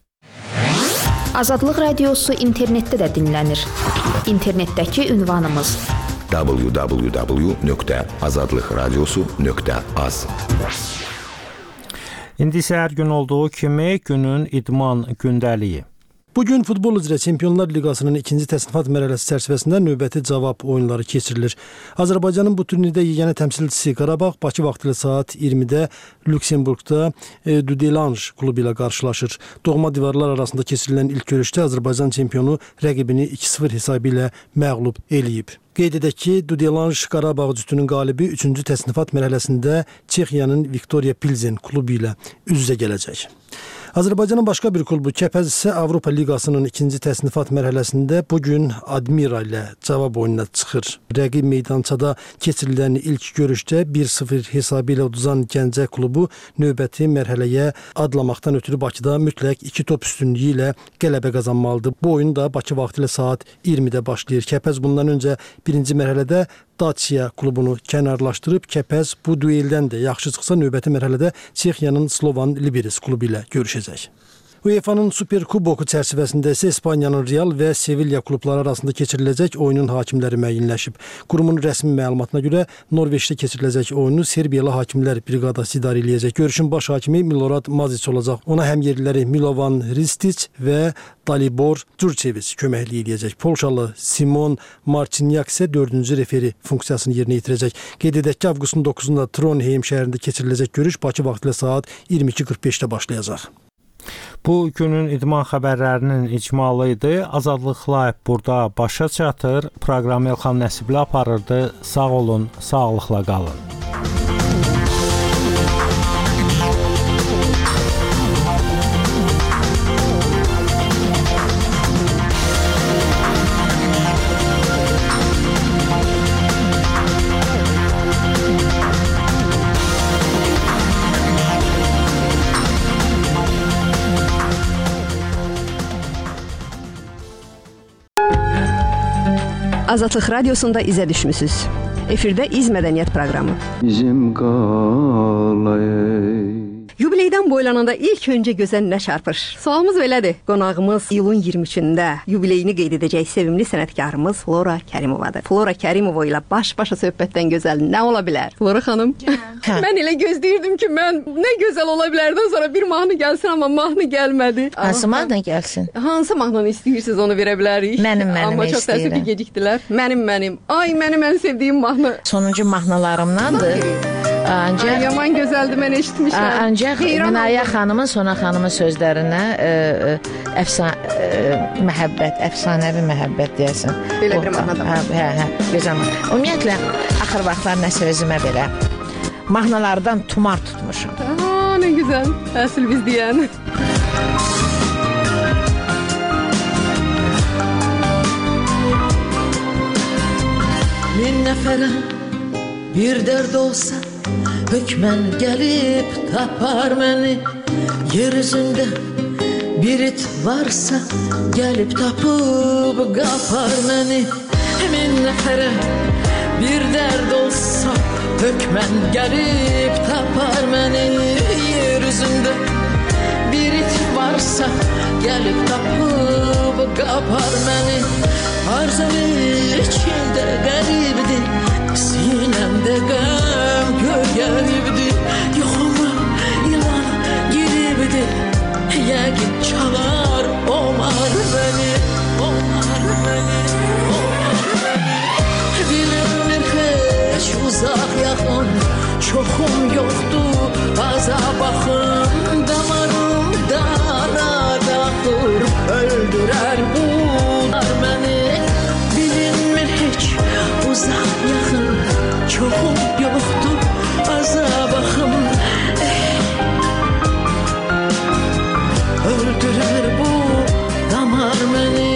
Azadlıq Radiosu internetdə də dinlənir. İnternetdəki ünvanımız w w w nöqtə azadlıq radiosu nöqtə az. İndi isə hər gün olduğu kimi günün idman gündəliyi. Bugün futbol üzrə Çempionlar Liqasının ikinci təsnifat mərhələsi çərçivəsində növbəti cavab oyunları keçirilir. Azərbaycanın bu turnirdə yeganə təmsilçisi Qarabağ Bakı vaxtı ilə saat iyirmidə Lüksemburqda e, Dudelanj klubu ilə qarşılaşır. Doğma divarlar arasında keçirilən ilk görüşdə Azərbaycan çempionu rəqibini iki sıfır hesabı ilə məğlub eləyib. Qeyd edək ki, Dudelanj Qarabağ cütünün qalibi üçüncü təsnifat mərhələsində Çexiyanın Viktoria Pilsen klubu ilə üz-üzə gələcək. Azərbaycanın başqa bir klubu Kəpəz isə Avropa Liqasının ikinci təsnifat mərhələsində bugün Admira ilə cavab oyununa çıxır. Rəqib meydançada keçirilən ilk görüşdə bir sıfır hesabı ilə uduzan Gəncə klubu növbəti mərhələyə adlamaqdan ötürü Bakıda mütləq iki top üstünlüyü ilə qələbə qazanmalıdır. Bu oyun da Bakı vaxtı ilə saat iyirmidə başlayır. Kəpəz bundan öncə birinci mərhələdə Dacia klubunu kənarlaşdırıb. Kəpəz bu dueldən də yaxşı çıxsa növbəti mərhələdə Çexiyanın Slovan Liberec klubu ilə görüşəcək. UEFA'nın Super Kuboku çərçivəsində isə İspaniyanın Real və Sevilla klubları arasında keçiriləcək oyunun hakimləri müəyyənləşib. Qurumun rəsmi məlumatına görə Norveçdə keçiriləcək oyunu Serbiyalı hakimlər briqadası idarə eləyəcək. Görüşün baş hakimi Milorad Mazic olacaq. Ona həmyerliləri Milovan Ristic və Dalibor Djurcevic köməklik eləyəcək. Polşalı Simon Marcinyak isə dördüncü referi funksiyasını yerinə yetirəcək. Qeyd edək ki, avqustun doqquzunda Trondheim şəhərində keçiriləcək görüş Bakı vaxtı ilə saat iyirmi iki qırx beşdə başlayacaq. Bu günün idman xəbərlərinin icmalı idi. Azadlıq Live burada başa çatır. Proqramı Elxan Nəsibli aparırdı. Sağ olun, sağlıqla qalın. Azadlıq Radiosunda izə düşmüsünüz. Efirdə İz Mədəniyyət proqramı. Bizim qalay. Yubileydən boylananda ilk öncə gözəl nə çarpır? Sualımız belədir. Qonağımız iyulun iyirmi üçündə yubileyini qeyd edəcək sevimli sənətkarımız Flora Kərimovadır. Flora Kərimova ilə baş-başa söhbətdən gözəl nə ola bilər? Flora xanım, mən elə gözləyirdim ki, mən nə gözəl ola bilərdən sonra bir mahnı gəlsin, amma mahnı gəlmədi. Hansı mahnı gəlsin? Hansı mahnını istəyirsiniz, onu verə bilərik. Mənim, mənim amma çox təəssüf ki, gecikdilər. Mənim, mənim. Ay, mənim ən sevdiyim mahnı. Sonuncu mahnılarımdandır. Ancaq Ay, yaman gözəldir, mən eşitmişəm. Ancaq Minaya xanımın, Sona xanımın sözlərinə e, e, əfsan, e, məhəbbət, əfsanəvi məhəbbət deyəsən. Belə bir mahnıda. Hə, hə, hə, gözəl. Ümumiyyətlə, axır vaxtlar nəsə özümə belə mahnılardan tumar tutmuşum. Aa, nə gözəl. Əsl biz deyən. Min nəfərə bir dərd olsa, hökmən gəlib tapar məni. Yer üzündə bir it varsa, gəlib tapıb qapar məni. Min nəfərə bir dərd olsa, hökmən gəlib tapar məni. Yer üzündə bir it varsa, gəlib tapıb qapar məni. Arzum içində qəribdir, sinəmdə qəm göyəribdir. Yoxuma ilan giribdir, yəqin çalar omar məni, omar məni, omar məni. Bilinmir heç uzaq yaxın, çoxum yoxdur, aza baxın. Damarımda arada axır, öldürər bunlar məni. Bilinmir heç uzaq yaxın, çoxum yoxdur, aza baxım. Öldürər bu damar məni.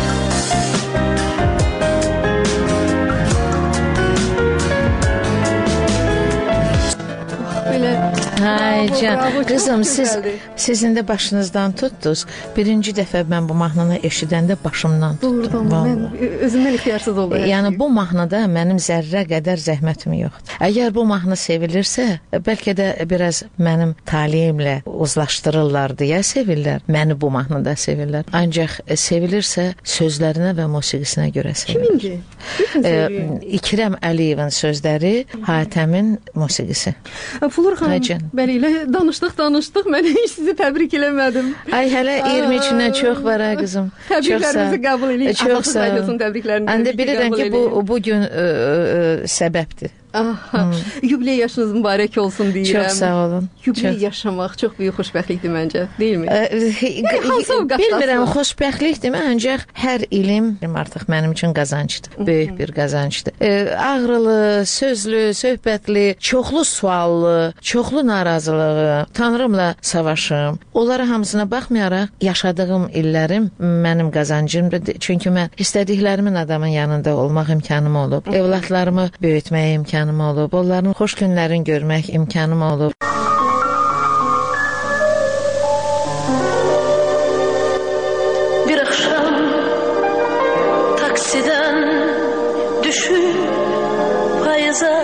Ay can, qızım, siz sizin də başınızdan tutdunuz. Birinci dəfə mən bu mahnını eşidəndə başımdan tutdum. Mən özümdən ixtiyarsız oldu. Yəni bu mahnıda mənim zərrə qədər zəhmətim yoxdur. Əgər bu mahnı sevilirsə, bəlkə də biraz mənim taleyimlə uzlaşdırırlar deyə sevirlər. Məni bu mahnıda sevirlər. Ancaq sevilirsə sözlərinə və musiqisinə görə sevilir. Kimindir? İkrəm Əliyevin sözləri, Hatəmin musiqisi. Flora xanım, bəli, ilə danışdıq, danışdıq. Mən heç sizi təbrik eləmədim. Ay, hələ iyirmi üçünə çox var, ha, qızım. Təbriklərinizi qəbul edin. Çox sağ ol. Təbriklərinizi Əndə bilirəm ki, bu, bu gün ə, ə, səbəbdir. Aha, yubiley yaşınız mübarək olsun deyirəm. Çox sağ olun. Yubiley yaşamaq çox böyük xoşbəxtlikdir məncə, deyilmi? Bilmirəm, xoşbəxtlikdir, ancaq hər ilim artıq mənim üçün qazancdır. Böyük bir qazancdır. Ağrılı, sözlü, söhbətli, çoxlu suallı, çoxlu narazılığı, Tanrımla savaşım. Onlara hamısına baxmayaraq yaşadığım illərim mənim qazancımdır. Çünki mən istədiklərimin adamın yanında olmaq imkanım olub. Evlatlarımı böyütmək imkanım olub, onların xoş günlərini görmək imkanım olub. Bir axşam taksidən düşüb payıza,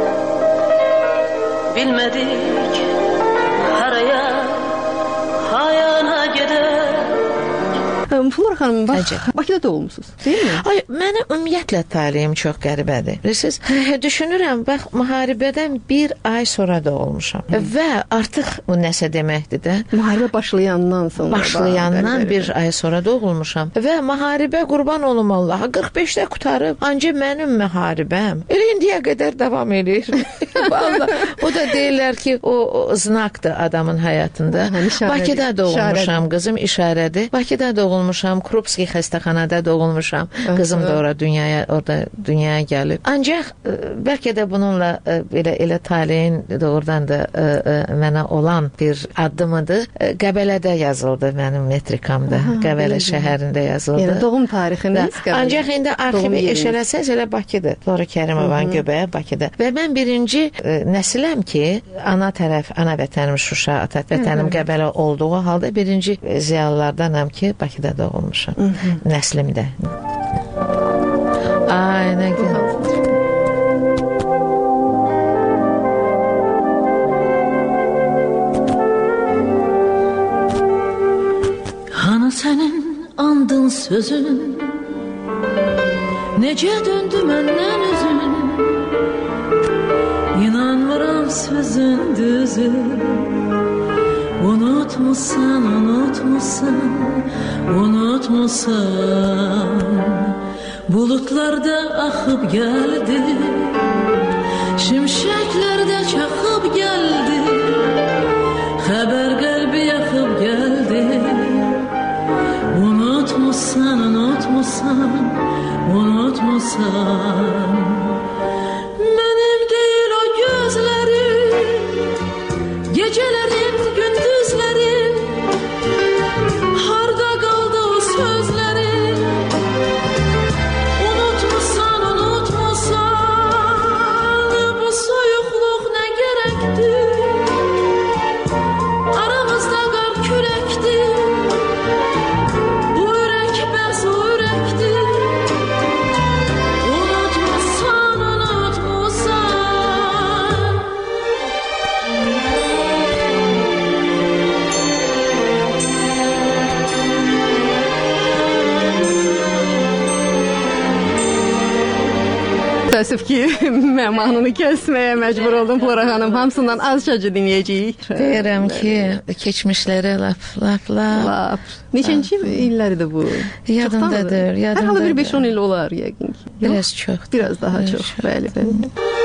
bilmədik haraya, hayana gedək. Flora xanım, bax, Bakıda doğulmusunuz, deyil mi? Ay, mənim ümumiyyətlə taleyim çox qəribədir. Bilirsiniz, düşünürəm, bax, müharibədən bir ay sonra doğulmuşam. Və artıq bu nəsə deməkdir də. Müharibə başlayandan sonra. Başlayandan bir ay sonra doğulmuşam. Və müharibə, qurban olum Allaha, qırx beşdə qutarıb. Ancaq mənim müharibəm elə indiyə qədər davam edir. Vallahi, o da deyirlər ki, o, o znakdır adamın həyatında. Bakıda doğulmuşam, qızım, işarədir. Bakıda doğulmuşam. Krupski xəstəxanada doğulmuşam. Qızım da orada dünyaya, orada dünyaya gəlib. Ancaq bəlkə də bununla belə elə taleyin doğrudan da mənə olan bir addımıdır. Qəbələdə yazıldı mənim metrikamda. Qəbələ şəhərində yazıldı. Yəni doğum tarixiniz Qəbələ. Ancaq indi arxivi eşələsəz elə Bakıdır. Flora Kərimovanın göbəyi Bakıda. Və mən birinci nəsiləm ki, ana tərəf, ana vətənim Şuşa, ata vətənim Qəbələ olduğu halda birinci ziyalılardanam ki, Bakıda doğulmuşam. Nəslimdə. Ay, nə gözəl. Hanı sənin andın sözün, necə döndü məndən üzün, İnanmıram sözün düzü. Unutmuşsan, unutmuşsan, unutmuşsan, bulutlarda axıb gəldi, şimşəklərdə çaxıb gəldi, xəbər qəlbi yaxıb gəldi. Unutmuşsan, unutmuşsan, unutmuşsan, mənim deyil o gözlərim, gecələrim, gündüzlərim, harda qaldı o sözlərim. Unutmuşsan, unutmuşsan, bu soyuqluq nə gərəkdir, aramızda qar kürəkdir. Təəssüf ki, mən mahnını kəsməyə məcbur oldum Flora xanım. Hamısından azcacı dinləyəcəyik. Deyirəm ki, keçmişlərə lap, lap, lap. Lap. Neçənci illəridir bu? Yadımdadır, yadımdadır. Hər halda bir beş on il olar yəqin ki. Biraz çox. Biraz daha çox, bəli, bəli.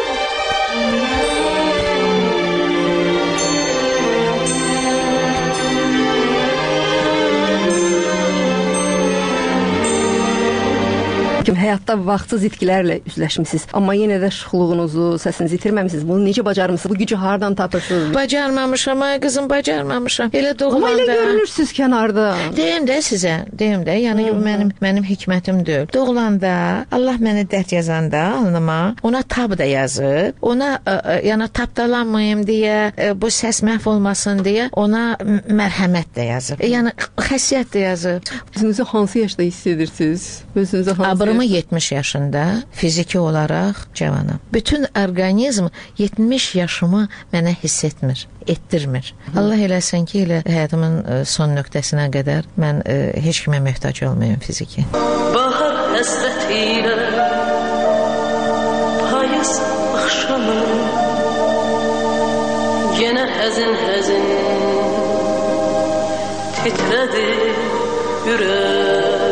Həyatda vaxtsız itkilərlə üzləşmisiniz, amma yenə də şıxlığınızı, səsinizi itirməmisiniz. Bunu necə bacarmısınız? Bu gücü hardan tapırsınız? Bacarmamışam, ay qızım, bacarmamışam. Elə doğulanda. Amma elə görünürsünüz kənarda. Deyim də sizə, deyim də, yəni ki, mənim mənim hikmətim deyil. Doğulanda Allah məni dərd yazanda alnıma, ona tab da yazıb, ona ə, ə, yəni tapdalanmayım deyə, ə, bu səs məhv olmasın deyə ona mərhəmət də yazıb. Yəni xəsiyyət də yazıb. Özünüzü hansı yaşda hiss edirsiniz? Özünüzü hansı Abrımı yetmiş yaşında, fiziki olaraq cavanam. Bütün orqanizm yetmiş yaşımı mənə hiss etmir, etdirmir. Allah eləsin ki, elə həyatımın son nöqtəsinə qədər mən ə, heç kimə möhtac olmayım fiziki. Bahar həsrətilə payız axşamı, yenə həzin-həzin titrədi ürək.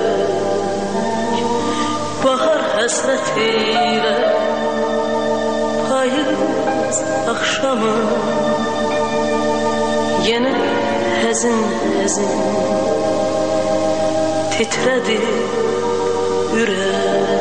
Bahar həsrətilə payız axşamı, yenə həzin-həzin titrədi ürək.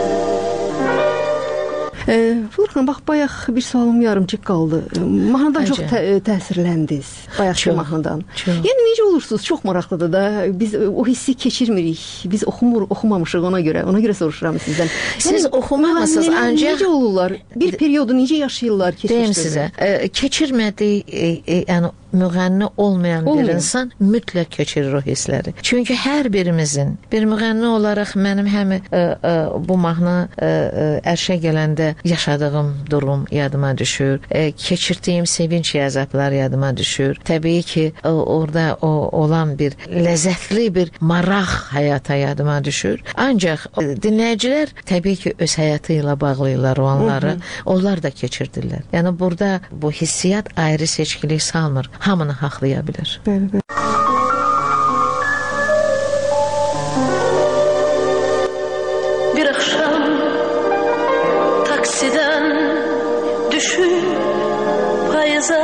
Furxan, bax, bayaq bir sualım yarımcıq qaldı. Mahnıdan çox tə təsirləndiniz, bayaqki mahnıdan. Yəni, necə olursunuz? Çox maraqlıdır da. Biz o hissi keçirmirik. Biz oxumur, oxumamışıq ona görə. Ona görə soruşuram sizdən. Siz yəni, oxumamısınız, ancaq... Necə olurlar? Bir periodu necə yaşayırlar? Deyim sizə, e, keçirmədiyi, e, e, yəni, müğənni olmayan bir insan mütləq keçirir o hissləri. Çünki hər birimizin bir müğənni olaraq mənim həm ə, ə, bu mahnı ə, ə, ərşə gələndə yaşadığım durum yadıma düşür. Ə, keçirdiyim sevinç əzablar yadıma düşür. Təbii ki, ə, orada o olan bir ləzzətli bir maraq həyata yadıma düşür. Ancaq ə, dinləyicilər təbii ki, öz həyatı ilə bağlayırlar onları. Onlar da keçirdirlər. Yəni burada bu hissiyat ayrı seçkilik salmır. Hamını haqlaya bilir. Bəli, bəli. Bir axşam taksidən düşüb payıza,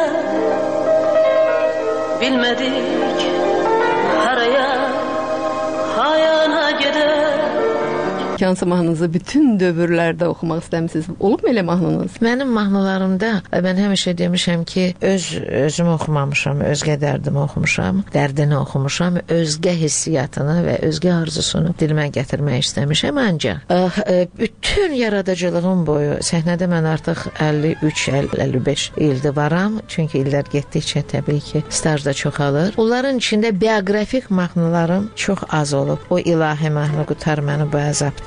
bilmədik haraya, hayana gedər. Hansı mahnınızı bütün dövrlərdə oxumaq istəmisiniz? Olub mu elə mahnınız? Mənim mahnılarımda mən həmişə demişəm ki, öz özümü oxumamışam, özgə dərdimi oxumuşam, dərdini oxumuşam, özgə hissiyatını və özgə arzusunu dilimə gətirmək istəmişəm. Ancaq bütün yaradıcılığım boyu səhnədə mən artıq əlli üç əlli beş ildir varam. Çünki illər getdikcə təbii ki, staj da çoxalır. Onların içində bioqrafik mahnılarım çox az olub. O ilahi mahnı qutar məni bu əzabda.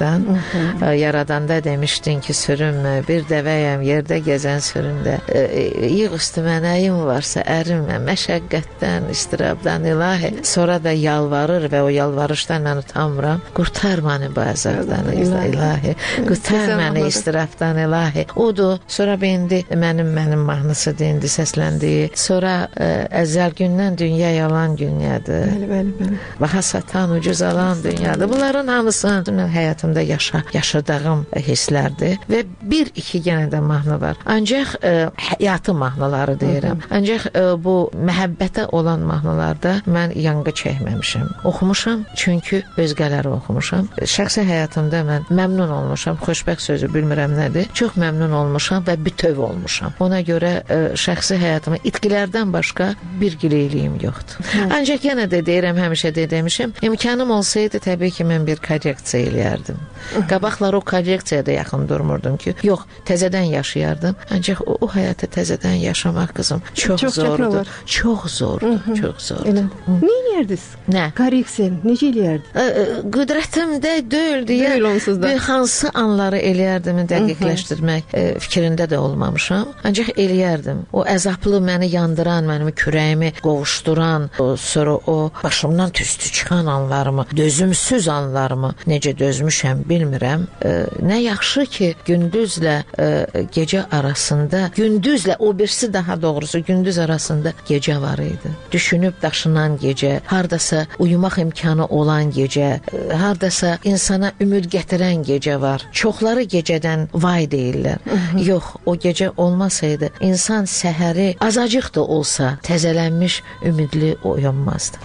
Rəsulullohdan. Yaradanda demişdin ki, sürünmə, bir dəvəyəm, yerdə gəzən süründə. Yığ üstümə nəyim varsa ərimə, məşəqqətdən, istirabdan ilahi. Sonra da yalvarır və o yalvarışdan mən utanmıram. Qurtar məni bu əzabdan ilahi. Qurtar məni istirabdan ilahi. Odur. Sonra indi mənim mənim mahnısı indi səsləndiyi. Sonra ə, əzəl gündən dünya yalan dünyadır. Bəli, bəli, bəli. Baha satan, ucuz alan dünyadır. Bunların hamısı mən həyatımda yaşa, yaşadığım hisslərdir və bir iki yenə də mahnı var. Ancaq ə, həyatı mahnıları deyirəm. Hı -hı. Ancaq ə, bu məhəbbətə olan mahnılarda mən yanğı çəkməmişəm. Oxumuşam çünki özgələri oxumuşam. Şəxsi həyatımda mən məmnun olmuşam. Xoşbəxt sözü bilmirəm nədir. Çox məmnun olmuşam və bütöv olmuşam. Ona görə ə, şəxsi həyatımı itkilərdən başqa bir gileyliyim yoxdur. Hı. Ancaq yenə də deyirəm, həmişə də demişəm, imkanım olsaydı təbii ki mən bir korreksiya eləyərdim. Qabaqlar o korreksiyaya da yaxın durmurdum ki, yox, təzədən yaşayardım. Ancaq o, o həyatı təzədən yaşamaq qızım çox, çox zordur. Çox zordur. Hı -hı. Çox zordur. Nə eləyərdiniz? Nə? Korreksiya necə eləyərdiniz? Qüdrətimdə deyil deyə bir hansı anları eləyərdimi dəqiqləşdirmək e, fikrində də olmamışam. Ancaq eləyərdim. O əzablı məni yandıran, mənim kürəyimi qovuşduran, o, sonra o başımdan tüstü çıxan anlarımı, dözümsüz anlarımı necə dözmüşəm bilmirəm. E, nə yaxşı ki, gündüzlə e, gecə arasında, gündüzlə o birisi daha doğrusu gündüz arasında gecə var idi. Düşünüb daşınan gecə, hardasa uyumaq imkanı olan gecə, e, hardasa insana ümid gətirən gecə var. Çoxları gecədən vay deyirlər. Yox, o gecə olmasaydı, insan səhəri azacıq da olsa təzələnmiş, ümidli oyanmazdı.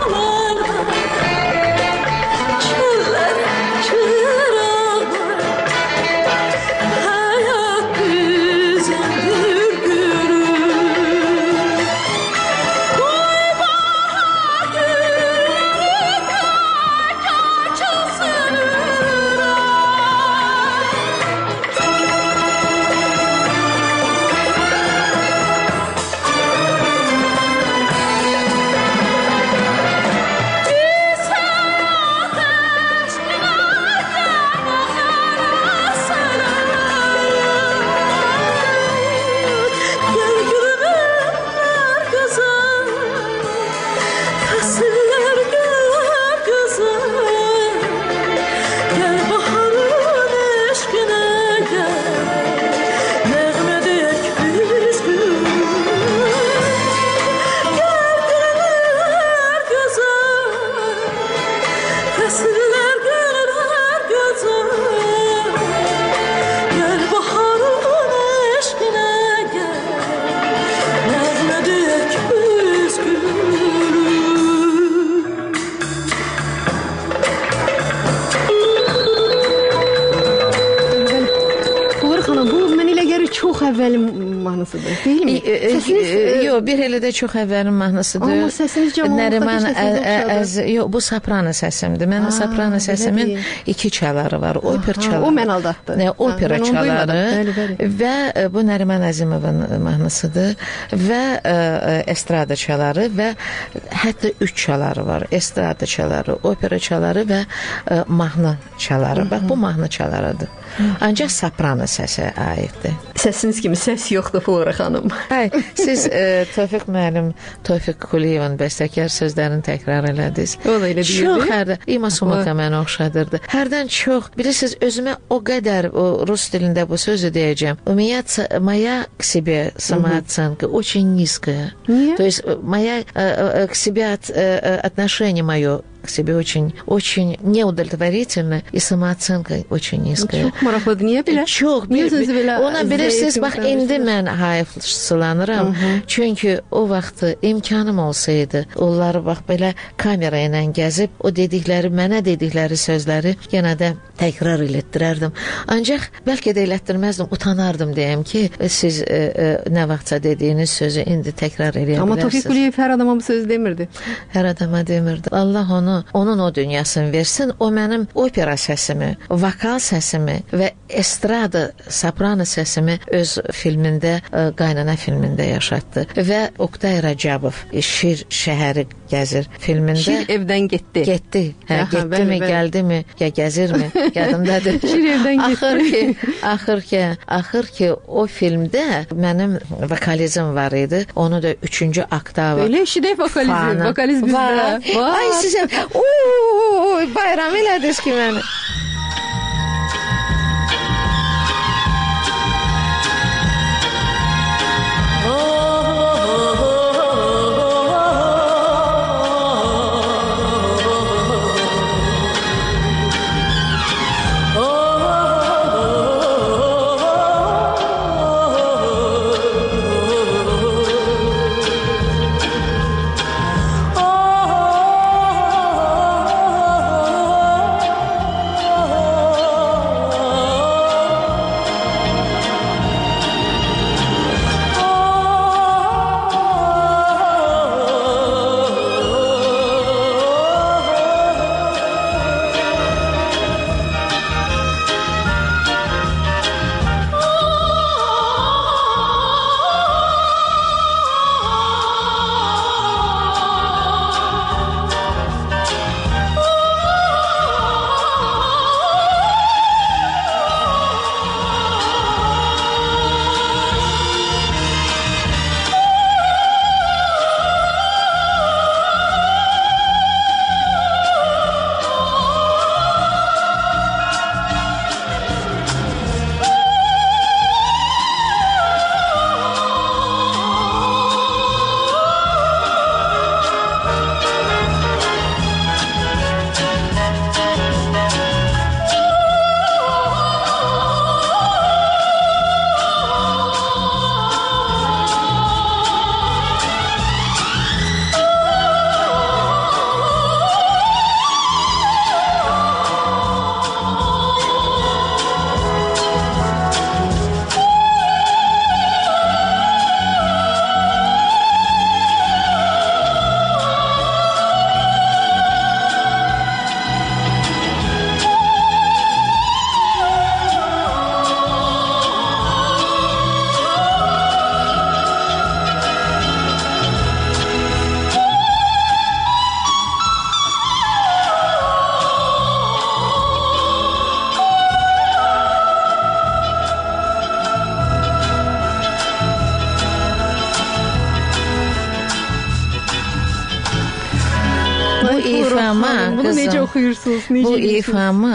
əvvəlin mahnısıdır, deyilmi? Səsiniz yox, bir elə də çox əvvəlin mahnısıdır. Amma səsiniz Nəriman əz yox, bu soprano səsimdir. Mənim soprano səsimin iki çaları var. Oper çaları. O mən aldatdı. Nə, opera çaları və bu Nəriman Əzimovun mahnısıdır və estrada çaları və hətta üç çaları var. Estrada çaları, opera çaları və mahnı çaları. Bax, bu mahnı çalarıdır. Ancaq soprano səsə aiddir. Səsiniz kimi səs yoxdur Flora xanım. Hay, siz e, Tofiq müəllim, Tofiq Kuliyevin bəstəkar sözlərini təkrar elədiniz. O da elə deyirdi. Çox hərdən, İma Sumaka mənə oxşadırdı. Hərdən çox, bilirsiniz, özümə o qədər o rus dilində bu sözü deyəcəm. У меня моя к себе самооценка очень низкая. То есть моя э, к себе от, э, отношение мое к себе очень, очень неудовлетворительно и самооценка очень nizkая. Çox maraqlıdır. Niyə belə? Çox. Ona bilirsiniz, bax, indi mən hayıflanıram. Çünki o vaxt imkanım olsaydı, onları bax, belə kamera ilə gəzib, o dedikləri, mənə dedikləri sözləri yenə də təkrar elətdirərdim. Ancaq bəlkə də elətdirməzdim, utanardım deyəm ki, siz e, e, nə vaxtsa dediyiniz sözü indi təkrar eləyə bilərsiniz. Amma Tofiq Kuliyev hər adama bu söz demirdi. Hər adama demirdi. Allah onu onun o dünyasını versin. O mənim opera səsimi, vokal səsimi və estrada, soprano səsimi öz filmində, Qaynana filmində yaşatdı. Və Oktay Rəcabov Şir şəhəri gəzir filmində. Şir evdən getdi. Getdi. Hə, Aha, getdi bəli, mi, bəli. gəldi mi, ya gəzirmi? Yadımdadır. Şir evdən getdi. Axır ki, axır ki, axır ki o filmdə mənim vokalizm var idi. Onu da üçüncü aktava. Elə eşidək vokalizm. Vokaliz bizdə. Var. Ay sizə. Oo, bayram elədiniz ki məni. ifama, bunu necə oxuyursunuz? Necə bu ifama,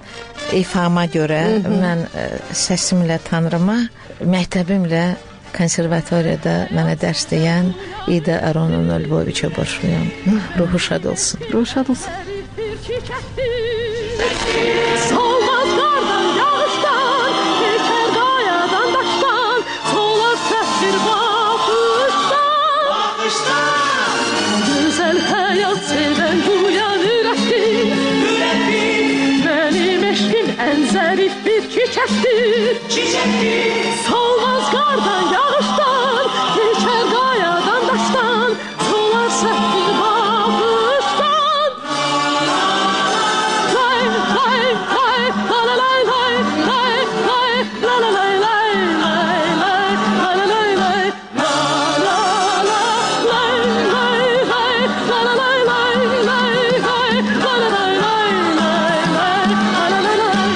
ifama görə Hı -hı. mən ə, səsimlə tanrıma, məktəbimlə konservatoriyada mənə dərs deyən İda Aronovna Lvoviçə borçluyam. Ruhu şad olsun. Ruhu şad olsun. Solmaz qardan, yağışdan, keçər qayadan, daşdan, solar səfir baxışdan, baxışdan. Gözəl həyat sevən duyan ürəkdir, ürəkdir. Mənim eşqim ən zərif bir çiçəkdir, çiçəkdir. Solmaz qardan, yağışdan, keçər qayadan, daşdan, solar səfir baxışdan. Lay, lay, lay, la la lay, lay, lay, lay, la la lay, lay, lay, lay, la la lay, lay, la la la, lay, lay, lay, la la lay, lay, lay, lay, la la lay, lay, lay, lay, la la lay, lay.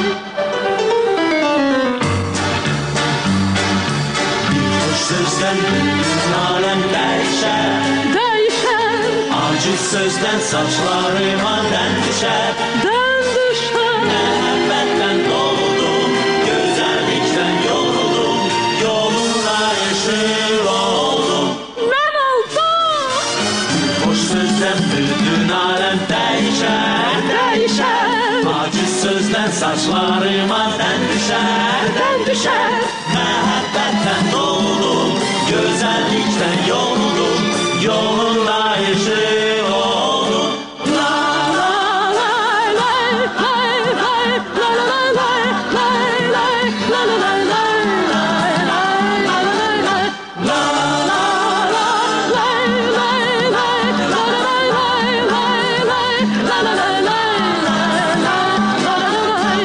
Hoş sözden alem değişer, Değişer, acı sözden saçlarıma den düşer, den düşer. Məhəbbətten doldum, gözəllikdən yoruldum, yolunda ışık oldum. Mən oldum. Hoş sözden bütün alem değişer, Değişer, acı sözden saçlarıma den düşer, den düşer. Məhəbbətten doldum, gözəllikdən yoruldum, yolunda ışık oldum. La la Lay, lay, lay, lay, la la lay, lay, lay, lay, la la lay, lay, lay, lay, la la lay, lay. la la La lay, lay, lay, la la lay, lay, lay, lay, la la lay, lay, lay, lay, la la lay.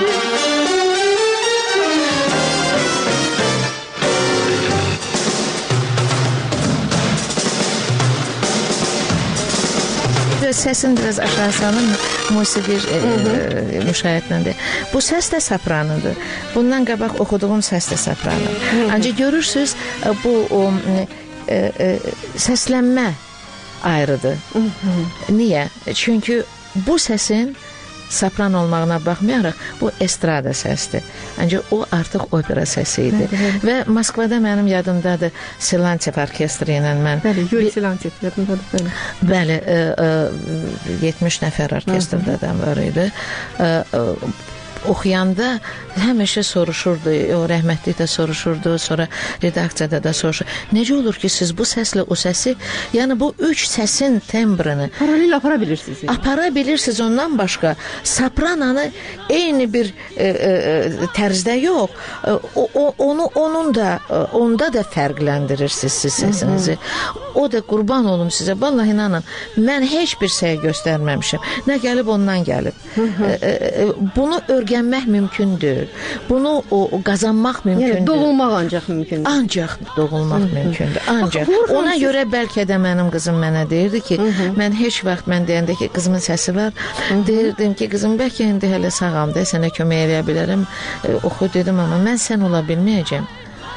səsini biraz aşağı salın, musiqi e, e, müşayiətləndi. Bu səs də sopranodur. Bundan qabaq oxuduğum səs də soprano. Ancaq görürsüz, bu o, e, e, səslənmə ayrıdır. Niyə? Çünki bu səsin sopran olmağına baxmayaraq, bu estrada səsdir. Ancaq o artıq opera səsi idi. Və Moskvada mənim yadımdadır, Silantev orkestri ilə mən... Bəli, Yuri Silantev yadımdadır, bəli. Bəli, e, e, yetmiş nəfər orkestrdə də var idi. E, e, oxuyanda həmişə soruşurdu, o rəhmətli də soruşurdu, sonra redaksiyada da soruşur. Necə olur ki, siz bu səslə o səsi, yəni bu üç səsin tembrini paralel apara bilirsiniz. Yəni. Apara bilirsiniz, ondan başqa soprananı eyni bir e, e, tərzdə yox, e, o, o, onu onun da onda da fərqləndirirsiniz siz səsinizi. O da qurban olum sizə. Vallahi inanın, mən heç bir səy göstərməmişəm. Nə gəlib ondan gəlib. e, e, bunu öyrənmək mümkündür. Bunu o, o qazanmaq mümkündür. Yəni doğulmaq ancaq mümkündür. Ancaq doğulmaq mümkündür. Ancaq ona görə bəlkə də mənim qızım mənə deyirdi ki, mən heç vaxt mən deyəndə ki, qızımın səsi var, deyirdim ki, qızım bəlkə indi hələ sağam da, sənə kömək eləyə bilərəm. E, oxu dedim, amma mən sən ola bilməyəcəm.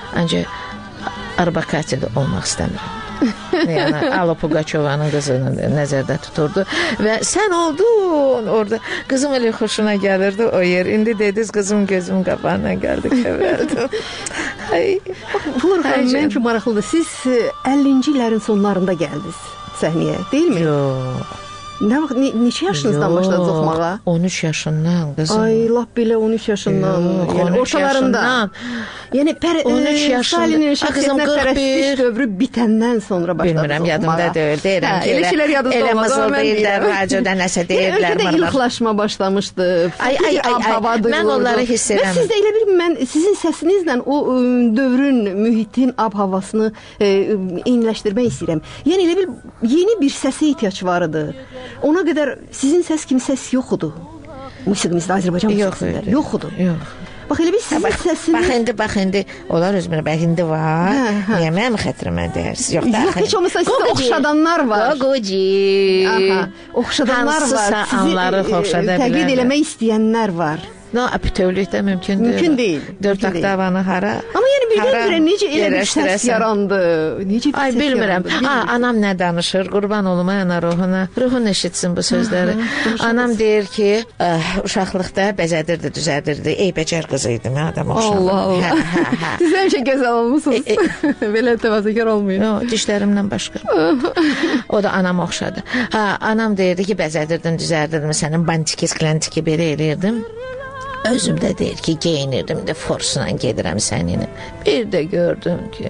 Ancaq Arbakatiyada olmaq istəmirəm. Yəni Alla Pugaçovanın qızını nəzərdə tuturdu və sən oldun orada. Qızım elə xoşuna gəlirdi o yer. İndi dediniz qızım gözüm qabağına gəldi, kəvəldim. Ay. Flora xanım, mənim üçün maraqlıdır. Siz əllinci illərin sonlarında gəldiniz səhnəyə, deyilmi? Yox. Nə vaxt, ne, neçə yaşınızdan başladınız oxumağa? on üç yaşından qızım. Ay, lap belə on üç yaşından. Yox, yəni ortalarında. Yəni pər, on üç yaşında. Stalinin şəxsiyyətinə pərəstiş dövrü bitəndən sonra başladınız Bilmirəm, yadımda deyil. Deyirəm ki, elə şeylər yadınızda elə olmaz. mızıl deyirlər, radioda nəsə deyirlər. Ölkədə ilxlaşma başlamışdı. Ay, ay, ay, ay. Mən onları hiss edirəm. Siz də elə bir, mən sizin səsinizlə o ə, dövrün, mühitin, ab-havasını ə, eyniləşdirmək istəyirəm. Yəni elə bir yeni bir səsə ehtiyac var idi. Ona qədər sizin səs kimi səs yox idi. Musiqimizdə, Azərbaycan musiqisində yox idi. Yox. Bax elə bir sizin səsiniz. Bax indi, bax indi, onlar özümə bax indi var. Niyə mənim xətrimə deyərsiniz? Yox, yox, heç olmasa sizdə oxşadanlar var. Qoquci. Aha, oxşadanlar var. Hansısa anları oxşada bilər. Təqlid eləmək istəyənlər var. No, bütövlükdə mümkün deyil. Mümkün deyil. Dörd oktavanı hara? Amma yəni birdən-birə necə elə bir səs yarandı? Necə bir Ay, səs bilmirəm. yarandı? Aa, anam nə danışır? Qurban olum ana ruhuna. Ruhun eşitsin bu sözləri. Anam deyir ki, uşaqlıqda bəzədirdi, düzədirdi. Ey bəcər qızı idim, adam oxşadı. Allah Allah. Siz həmişə gözəl olmusunuz. Belə təvazökar olmayın. No, dişlərimdən başqa. O da anam oxşadı. Ha, anam deyirdi ki, bəzədirdim, düzərdirdim. Sənin bantiki, sklantiki belə eləyirdim. Özüm də deyir ki, geyinirdim də forsla gedirəm səninlə. Bir də gördüm ki,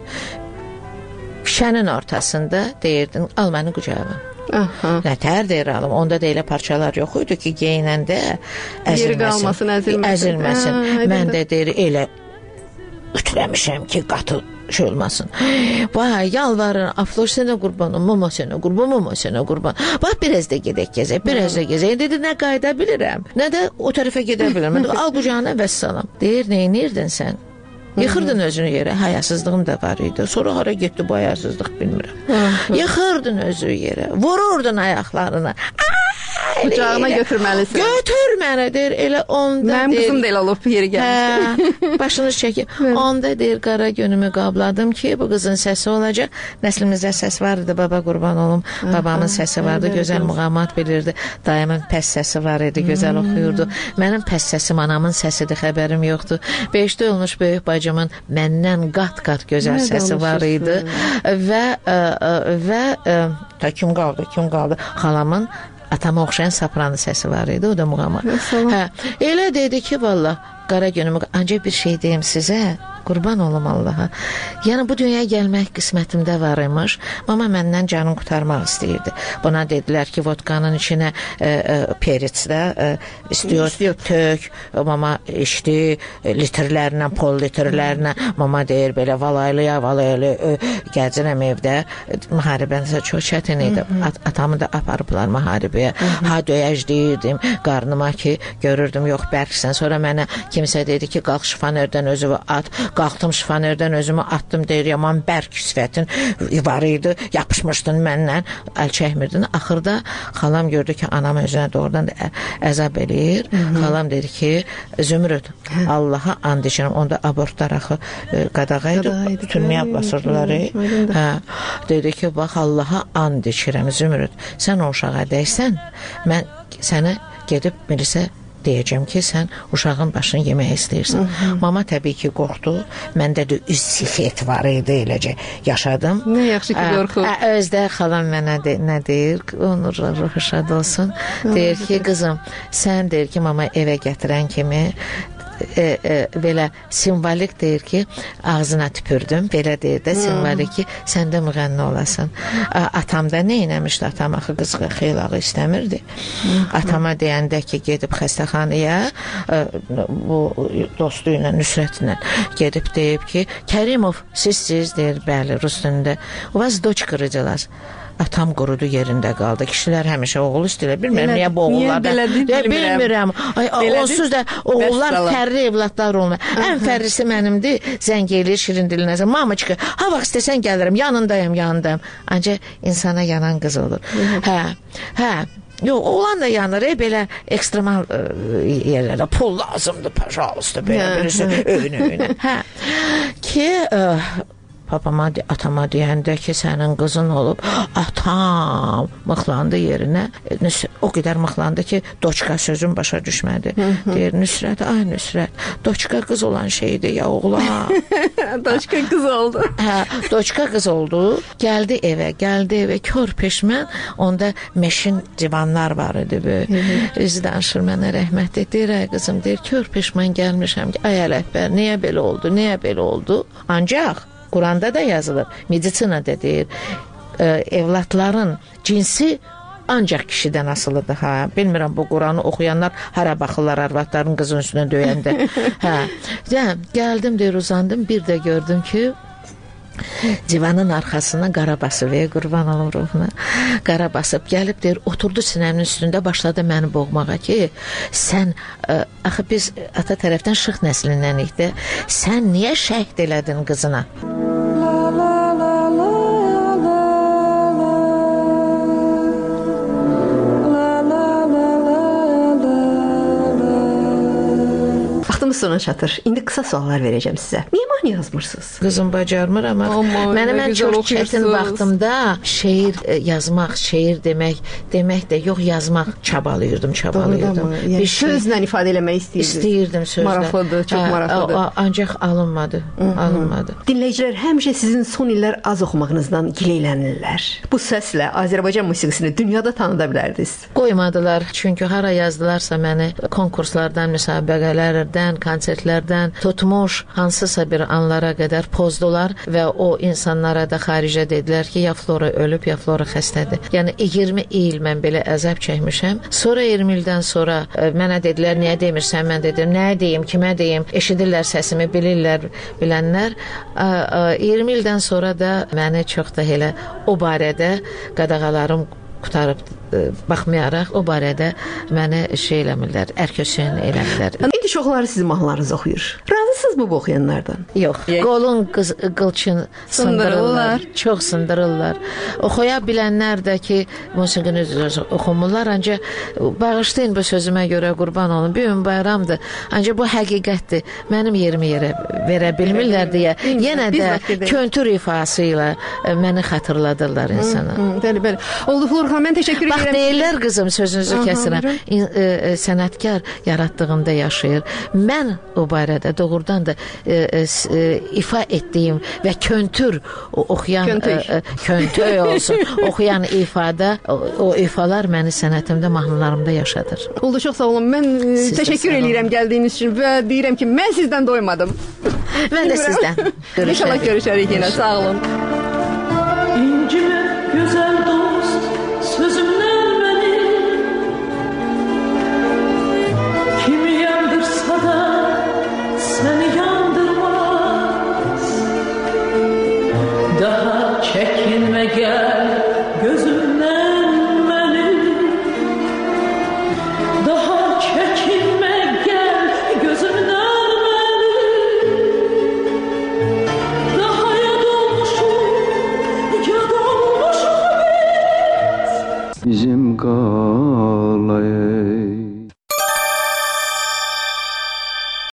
şənin ortasında deyirdin, al məni qucağıma. Nətər deyir alım, onda da elə parçalar yox idi ki, geyinəndə əzilməsin. Yeri qalmasın, əzilməsin. Əzilməsin. Mən də deyir, elə ütüləmişəm ki, qatı şey olmasın. Vay, yalvarın, afloş sənə qurban, mama sənə qurban, mama sənə qurban. Bax, biraz da gedək gezək, biraz da gezək. Dedi, nə qayda bilirəm, nə də o tərəfə gedə bilirəm. Al qucağına vəssalam. Deyir, neynirdin sən? Yıxırdın özünü yerə, hayasızlığım da var idi. Sonra hara getdi bu hayasızlıq bilmirəm. Yıxırdın özünü yerə, vururdun ayaqlarına. Qucağına götürməlisin. Götür mənə, deyir, elə onda Mənim deyir. qızım da elə olub yeri gəlmişdi. Hə, başınız çəkib. Onda deyir, qara gönümü qabladım ki, bu qızın səsi olacaq. Nəslimizdə səs var idi, baba qurban olum. Babamın səsi vardı, gözəl muğamat bilirdi. Dayımın pəs səsi var idi, gözəl oxuyurdu. Mənim pəs səsim anamın səsidir, xəbərim yoxdur. Beşdə olmuş böyük bacımın məndən qat-qat gözəl səsi var idi. Və və ta kim qaldı, kim qaldı? Xalamın atama oxşayan sopranı səsi var idi, o da muğama. Hə, elə dedi ki, vallah, qara günümü, ancaq bir şey deyim sizə, qurban olum Allaha. Yəni, bu dünyaya gəlmək qismətimdə var imiş, mama məndən canım qurtarmaq istəyirdi. Buna dedilər ki, vodkanın içinə e, e, peritsdə e, istiyor, tök, mama içdi, e, litrlərlə, pol litrlərlə, mama deyir, belə valaylıya, valaylı, e, gəzirəm evdə, müharibən çox çətin idi. At, atamı da aparıblar müharibəyə. Ha, döyəc deyirdim, qarnıma ki, görürdüm, yox, bərksən. Sonra mənə kimsə dedi ki, qalx şifanerdən özü at, qalxdım şifanerdən özümü atdım, deyir, yaman bərk sifətin var idi, yapışmışdın məndən, əl çəkmirdin. Axırda xalam gördü ki, anam özünə doğrudan da əzab eləyir. Xalam dedi ki, Zümrüd, Allaha and içirəm, onda abortlar axı qadağa idi, tünniyə basırdılar. Hə, dedi ki, bax, Allaha and içirəm, Zümrüd, sən o uşağa dəysən, mən səni gedib milisə deyəcəm ki, sən uşağın başını yemək istəyirsən. Mama təbii ki, qorxdu. Məndə də üz sifət var idi, eləcə yaşadım. Nə yaxşı ki, qorxu. Özdə xalam mənə de, nə deyir? Onun ruhu şad olsun. Deyir ki, qızım, sən deyir ki, mama evə gətirən kimi E, e, belə simvolik deyir ki, ağzına tüpürdüm, belə deyir də simvolik ki, sən də müğənni olasan. Atam da nə eləmişdi? Atam axı qız xeylağı istəmirdi. Atama deyəndə ki, gedib xəstəxanaya, bu dostu ilə, Nüsrətlə gedib deyib ki, Kərimov, siz-siz, deyir, bəli, rus dilində, o vaz doç qırıcılar. Atam qurudu yerində qaldı. Kişilər həmişə oğul istəyirlər. Bilmirəm, niyə bu oğullar da... Bilmirəm. Onsuz da oğullar fərli evlatlar olmur. Ən fərlisi mənimdir. Zəng eləyir şirin dilinə. Mamaçka, ha vaxt istəsən gəlirəm. Yanındayım, yanındayım. Ancaq insana yanan qız olur. Hə, hə. Yox, oğlan da yanır, e, belə ekstremal e, yerlərdə pul lazımdır, pajalısdır, belə birisi öyünə-öyünə. Hə, ki... E, Papama, atama deyəndə ki, sənin qızın olub, atam mıxlandı yerinə, o qədər mıxlandı ki, doçka sözüm başa düşmədi. Deyir, Nüsrət, ay Nüsrət, doçka qız olan şeydir ya, oğlan. Doçka qız oldu. Hə, doçka qız oldu, gəldi evə, gəldi evə, kör peşmən, onda meşin divanlar var idi, özü danışır mənə rəhmət edir, ay qızım, deyir, kör peşmən gəlmişəm ki, ay Ələkbər, niyə belə oldu, niyə belə oldu? Ancaq Quranda da yazılır, medisinada deyir, e, evlatların cinsi ancaq kişidən asılıdır. Ha, bilmirəm, bu Quranı oxuyanlar hara baxırlar arvadların qızın üstünə döyəndə. Hə, yəni, gəldim, deyir, uzandım, bir də gördüm ki, divanın arxasına qara basıb, qurban olum ruhuna, qara basıb gəlib, deyir, oturdu sinəmin üstündə, başladı məni boğmağa ki, sən, ə, axı biz ata tərəfdən şıx nəslindən də, sən niyə şəhid elədin qızına? Vaxtımız sona çatır. İndi qısa suallar verəcəm sizə. Niyə mahnı yazmırsınız? Qızım bacarmır, amma mənim ən çox çətin vaxtımda şeir yazmaq, şeir demək, demək də yox, yazmaq çabalayırdım, çabalayırdım. Yəni sözlə ifadə eləmək istəyirdim. İstəyirdim sözlə. Maraqlıdır, çox maraqlıdır. Ancaq alınmadı, alınmadı. Dinləyicilər həmişə sizin son illər az oxumağınızdan gileylənirlər. Bu səslə Azərbaycan musiqisini dünyada tanıda bilərdiniz. Qoymadılar, çünki hara yazdılarsa məni konkurslardan, müsabiqələrdən, konsertlərdən tutmuş hansısa bir anlara qədər pozdular və o insanlara da xaricə dedilər ki, ya Flora ölüb, ya Flora xəstədir. Yəni iyirmi il mən belə əzab çəkmişəm. Sonra iyirmi ildən sonra mənə dedilər, niyə demirsən? Mən dedim, nə deyim, kimə deyim? Eşidirlər səsimi, bilirlər, bilənlər. iyirmi ildən sonra da məni çox da elə o barədə qadağalarım qutarıb baxmayaraq o barədə məni şey eləmirlər, ərkösün eləmirlər. İndi çoxları sizin mahnılarınızı oxuyur. Razısınızmı bu oxuyanlardan? Yox. Qolun qız, qılçın sındırırlar, çox sındırırlar. Oxuya bilənlər də ki, musiqini oxumurlar, ancaq bağışlayın bu sözümə görə, qurban olun, bir gün bayramdır, ancaq bu həqiqətdir. Mənim yerimi yerə verə bilmirlər deyə, yenə də köntür ifası ilə məni xatırladırlar insana. Bəli, bəli. Oldu Flora xanım, mən təşəkkür edirəm. Bax, deyirlər qızım, sözünüzü kəsirəm, sənətkar yaratdığında yaşayır. Mən o barədə doğrudan da ifa etdiyim və köntür oxuyan, köntür olsun, oxuyan ifada, o ifalar məni sənətimdə, mahnılarımda yaşadır. Oldu, çox sağ olun. Mən təşəkkür edirəm gəldiyiniz üçün və deyirəm ki, mən sizdən doymadım. Mən də sizdən. İnşallah görüşərik yenə, sağ olun.